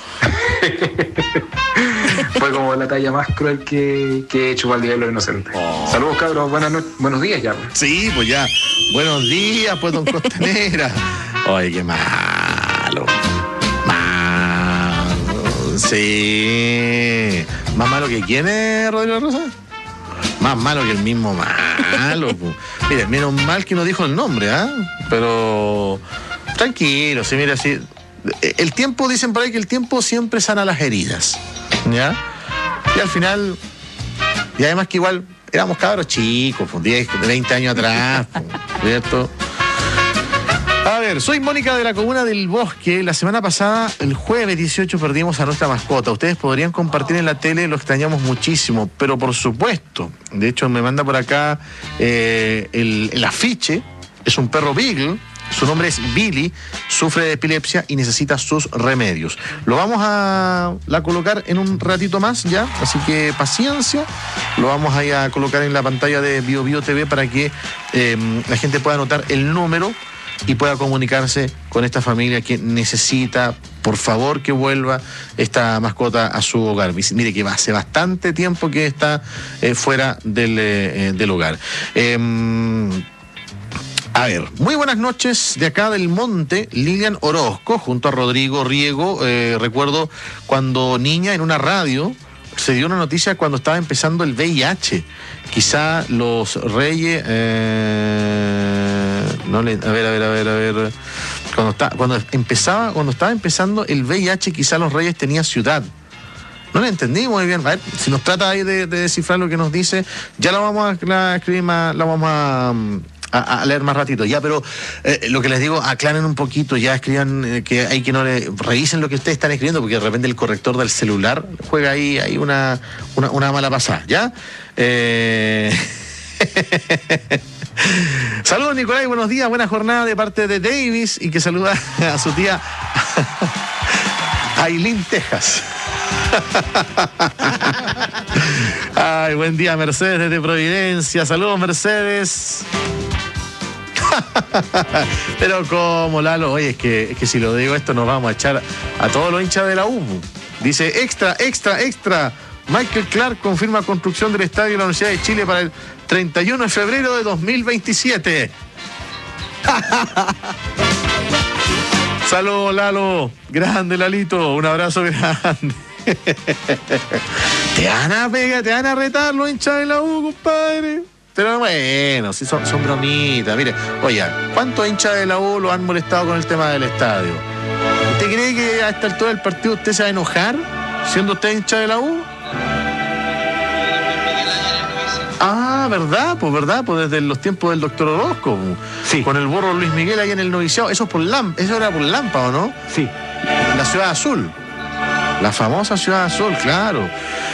Fue como la talla más cruel que he hecho para el Día de los Inocentes. Saludos, cabros. Buenos días ya. Sí, pues ya. Buenos días, pues, don Costanera. Oye, qué malo. Sí. ¿Más malo que quién es, Rodrigo Rosa? más malo que el mismo malo. Mire, menos mal que no dijo el nombre, pero tranquilo, sí, mira, sí. El tiempo, dicen por ahí que el tiempo siempre sana las heridas, ¿ya? Y al final, y además que igual éramos cabros chicos, 10, 20 años atrás, ¿cierto? A ver, soy Mónica de la Comuna del Bosque. La semana pasada, el jueves 18, perdimos a nuestra mascota. Ustedes podrían compartir en la tele, lo extrañamos muchísimo, pero por supuesto. De hecho, me manda por acá el afiche. Es un perro beagle. Su nombre es Billy, sufre de epilepsia y necesita sus remedios. Lo vamos a colocar en un ratito más ya, así que paciencia. Lo vamos a colocar en la pantalla de BioBio TV para que la gente pueda anotar el número y pueda comunicarse con esta familia que necesita, por favor, que vuelva esta mascota a su hogar. Mire que hace bastante tiempo que está fuera del hogar. A ver, muy buenas noches de acá del Monte, Lilian Orozco, junto a Rodrigo Riego. Recuerdo cuando niña en una radio se dio una noticia cuando estaba empezando el VIH. Quizá los reyes... a ver. Cuando estaba empezando el VIH, quizá los reyes tenían ciudad. No lo entendí muy bien. A ver, si nos trata ahí de descifrar lo que nos dice, ya lo vamos a escribir más, lo vamos a leer más ratito, ya, pero lo que les digo, aclaren un poquito, ya escriban que hay que no le revisen lo que ustedes están escribiendo, porque de repente el corrector del celular juega ahí una mala pasada, ¿ya? Saludos, Nicolás, buenos días, buena jornada de parte de Davis, y que saluda a su tía Aileen, Texas. Ay, buen día, Mercedes desde Providencia. Saludos, Mercedes. Pero como, Lalo, oye, es que si lo digo esto nos vamos a echar a todos los hinchas de la U. Dice, extra. Michael Clark confirma construcción del estadio de la Universidad de Chile para el 31 de febrero de 2027. Saludos, Lalo. Grande, Lalito. Un abrazo grande. Te van a retar los hinchas de la U, compadre. Pero bueno, si son bromitas. Mire, oye, ¿cuántos hinchas de la U lo han molestado con el tema del estadio? ¿Usted cree que a esta altura del partido usted se va a enojar siendo usted hincha de la U? Ah, ¿verdad? Pues desde los tiempos del doctor Orozco. Sí. Con el burro Luis Miguel ahí en el noviciado. Eso era por Lampa, ¿o no? Sí. La Ciudad Azul. La famosa Ciudad Azul, claro.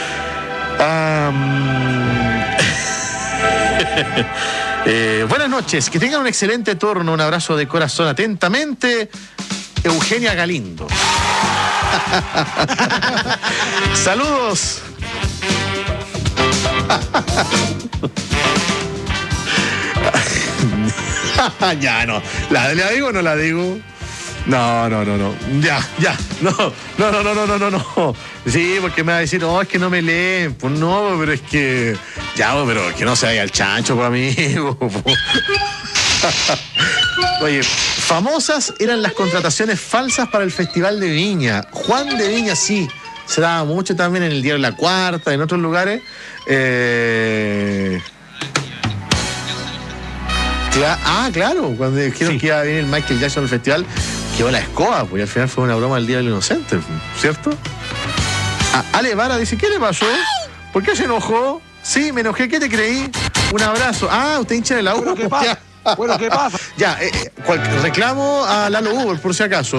Buenas noches, que tengan un excelente turno. Un abrazo de corazón, atentamente, Eugenia Galindo. Saludos. Ya no. ¿La digo o no la digo? No. Ya. No. Sí, porque me va a decir, es que no me leen. Pues no, pero es que. Ya, pero que no se vaya al chancho, pues, amigo. Oye, famosas eran las contrataciones falsas para el Festival de Viña. Juan de Viña, sí. Se daba mucho también en el diario La Cuarta, en otros lugares. Claro, cuando dijeron que iba a venir Michael Jackson al festival, quedó la escoba, pues, y al final fue una broma del Día del Inocente, ¿cierto? Ale Vara dice, ¿qué le pasó? ¿Por qué se enojó? Sí, me enojé, ¿qué te creí? Un abrazo. Usted hincha de la U. Bueno, ¿qué pasa? Ya, reclamo a Lalo Uber, por si acaso.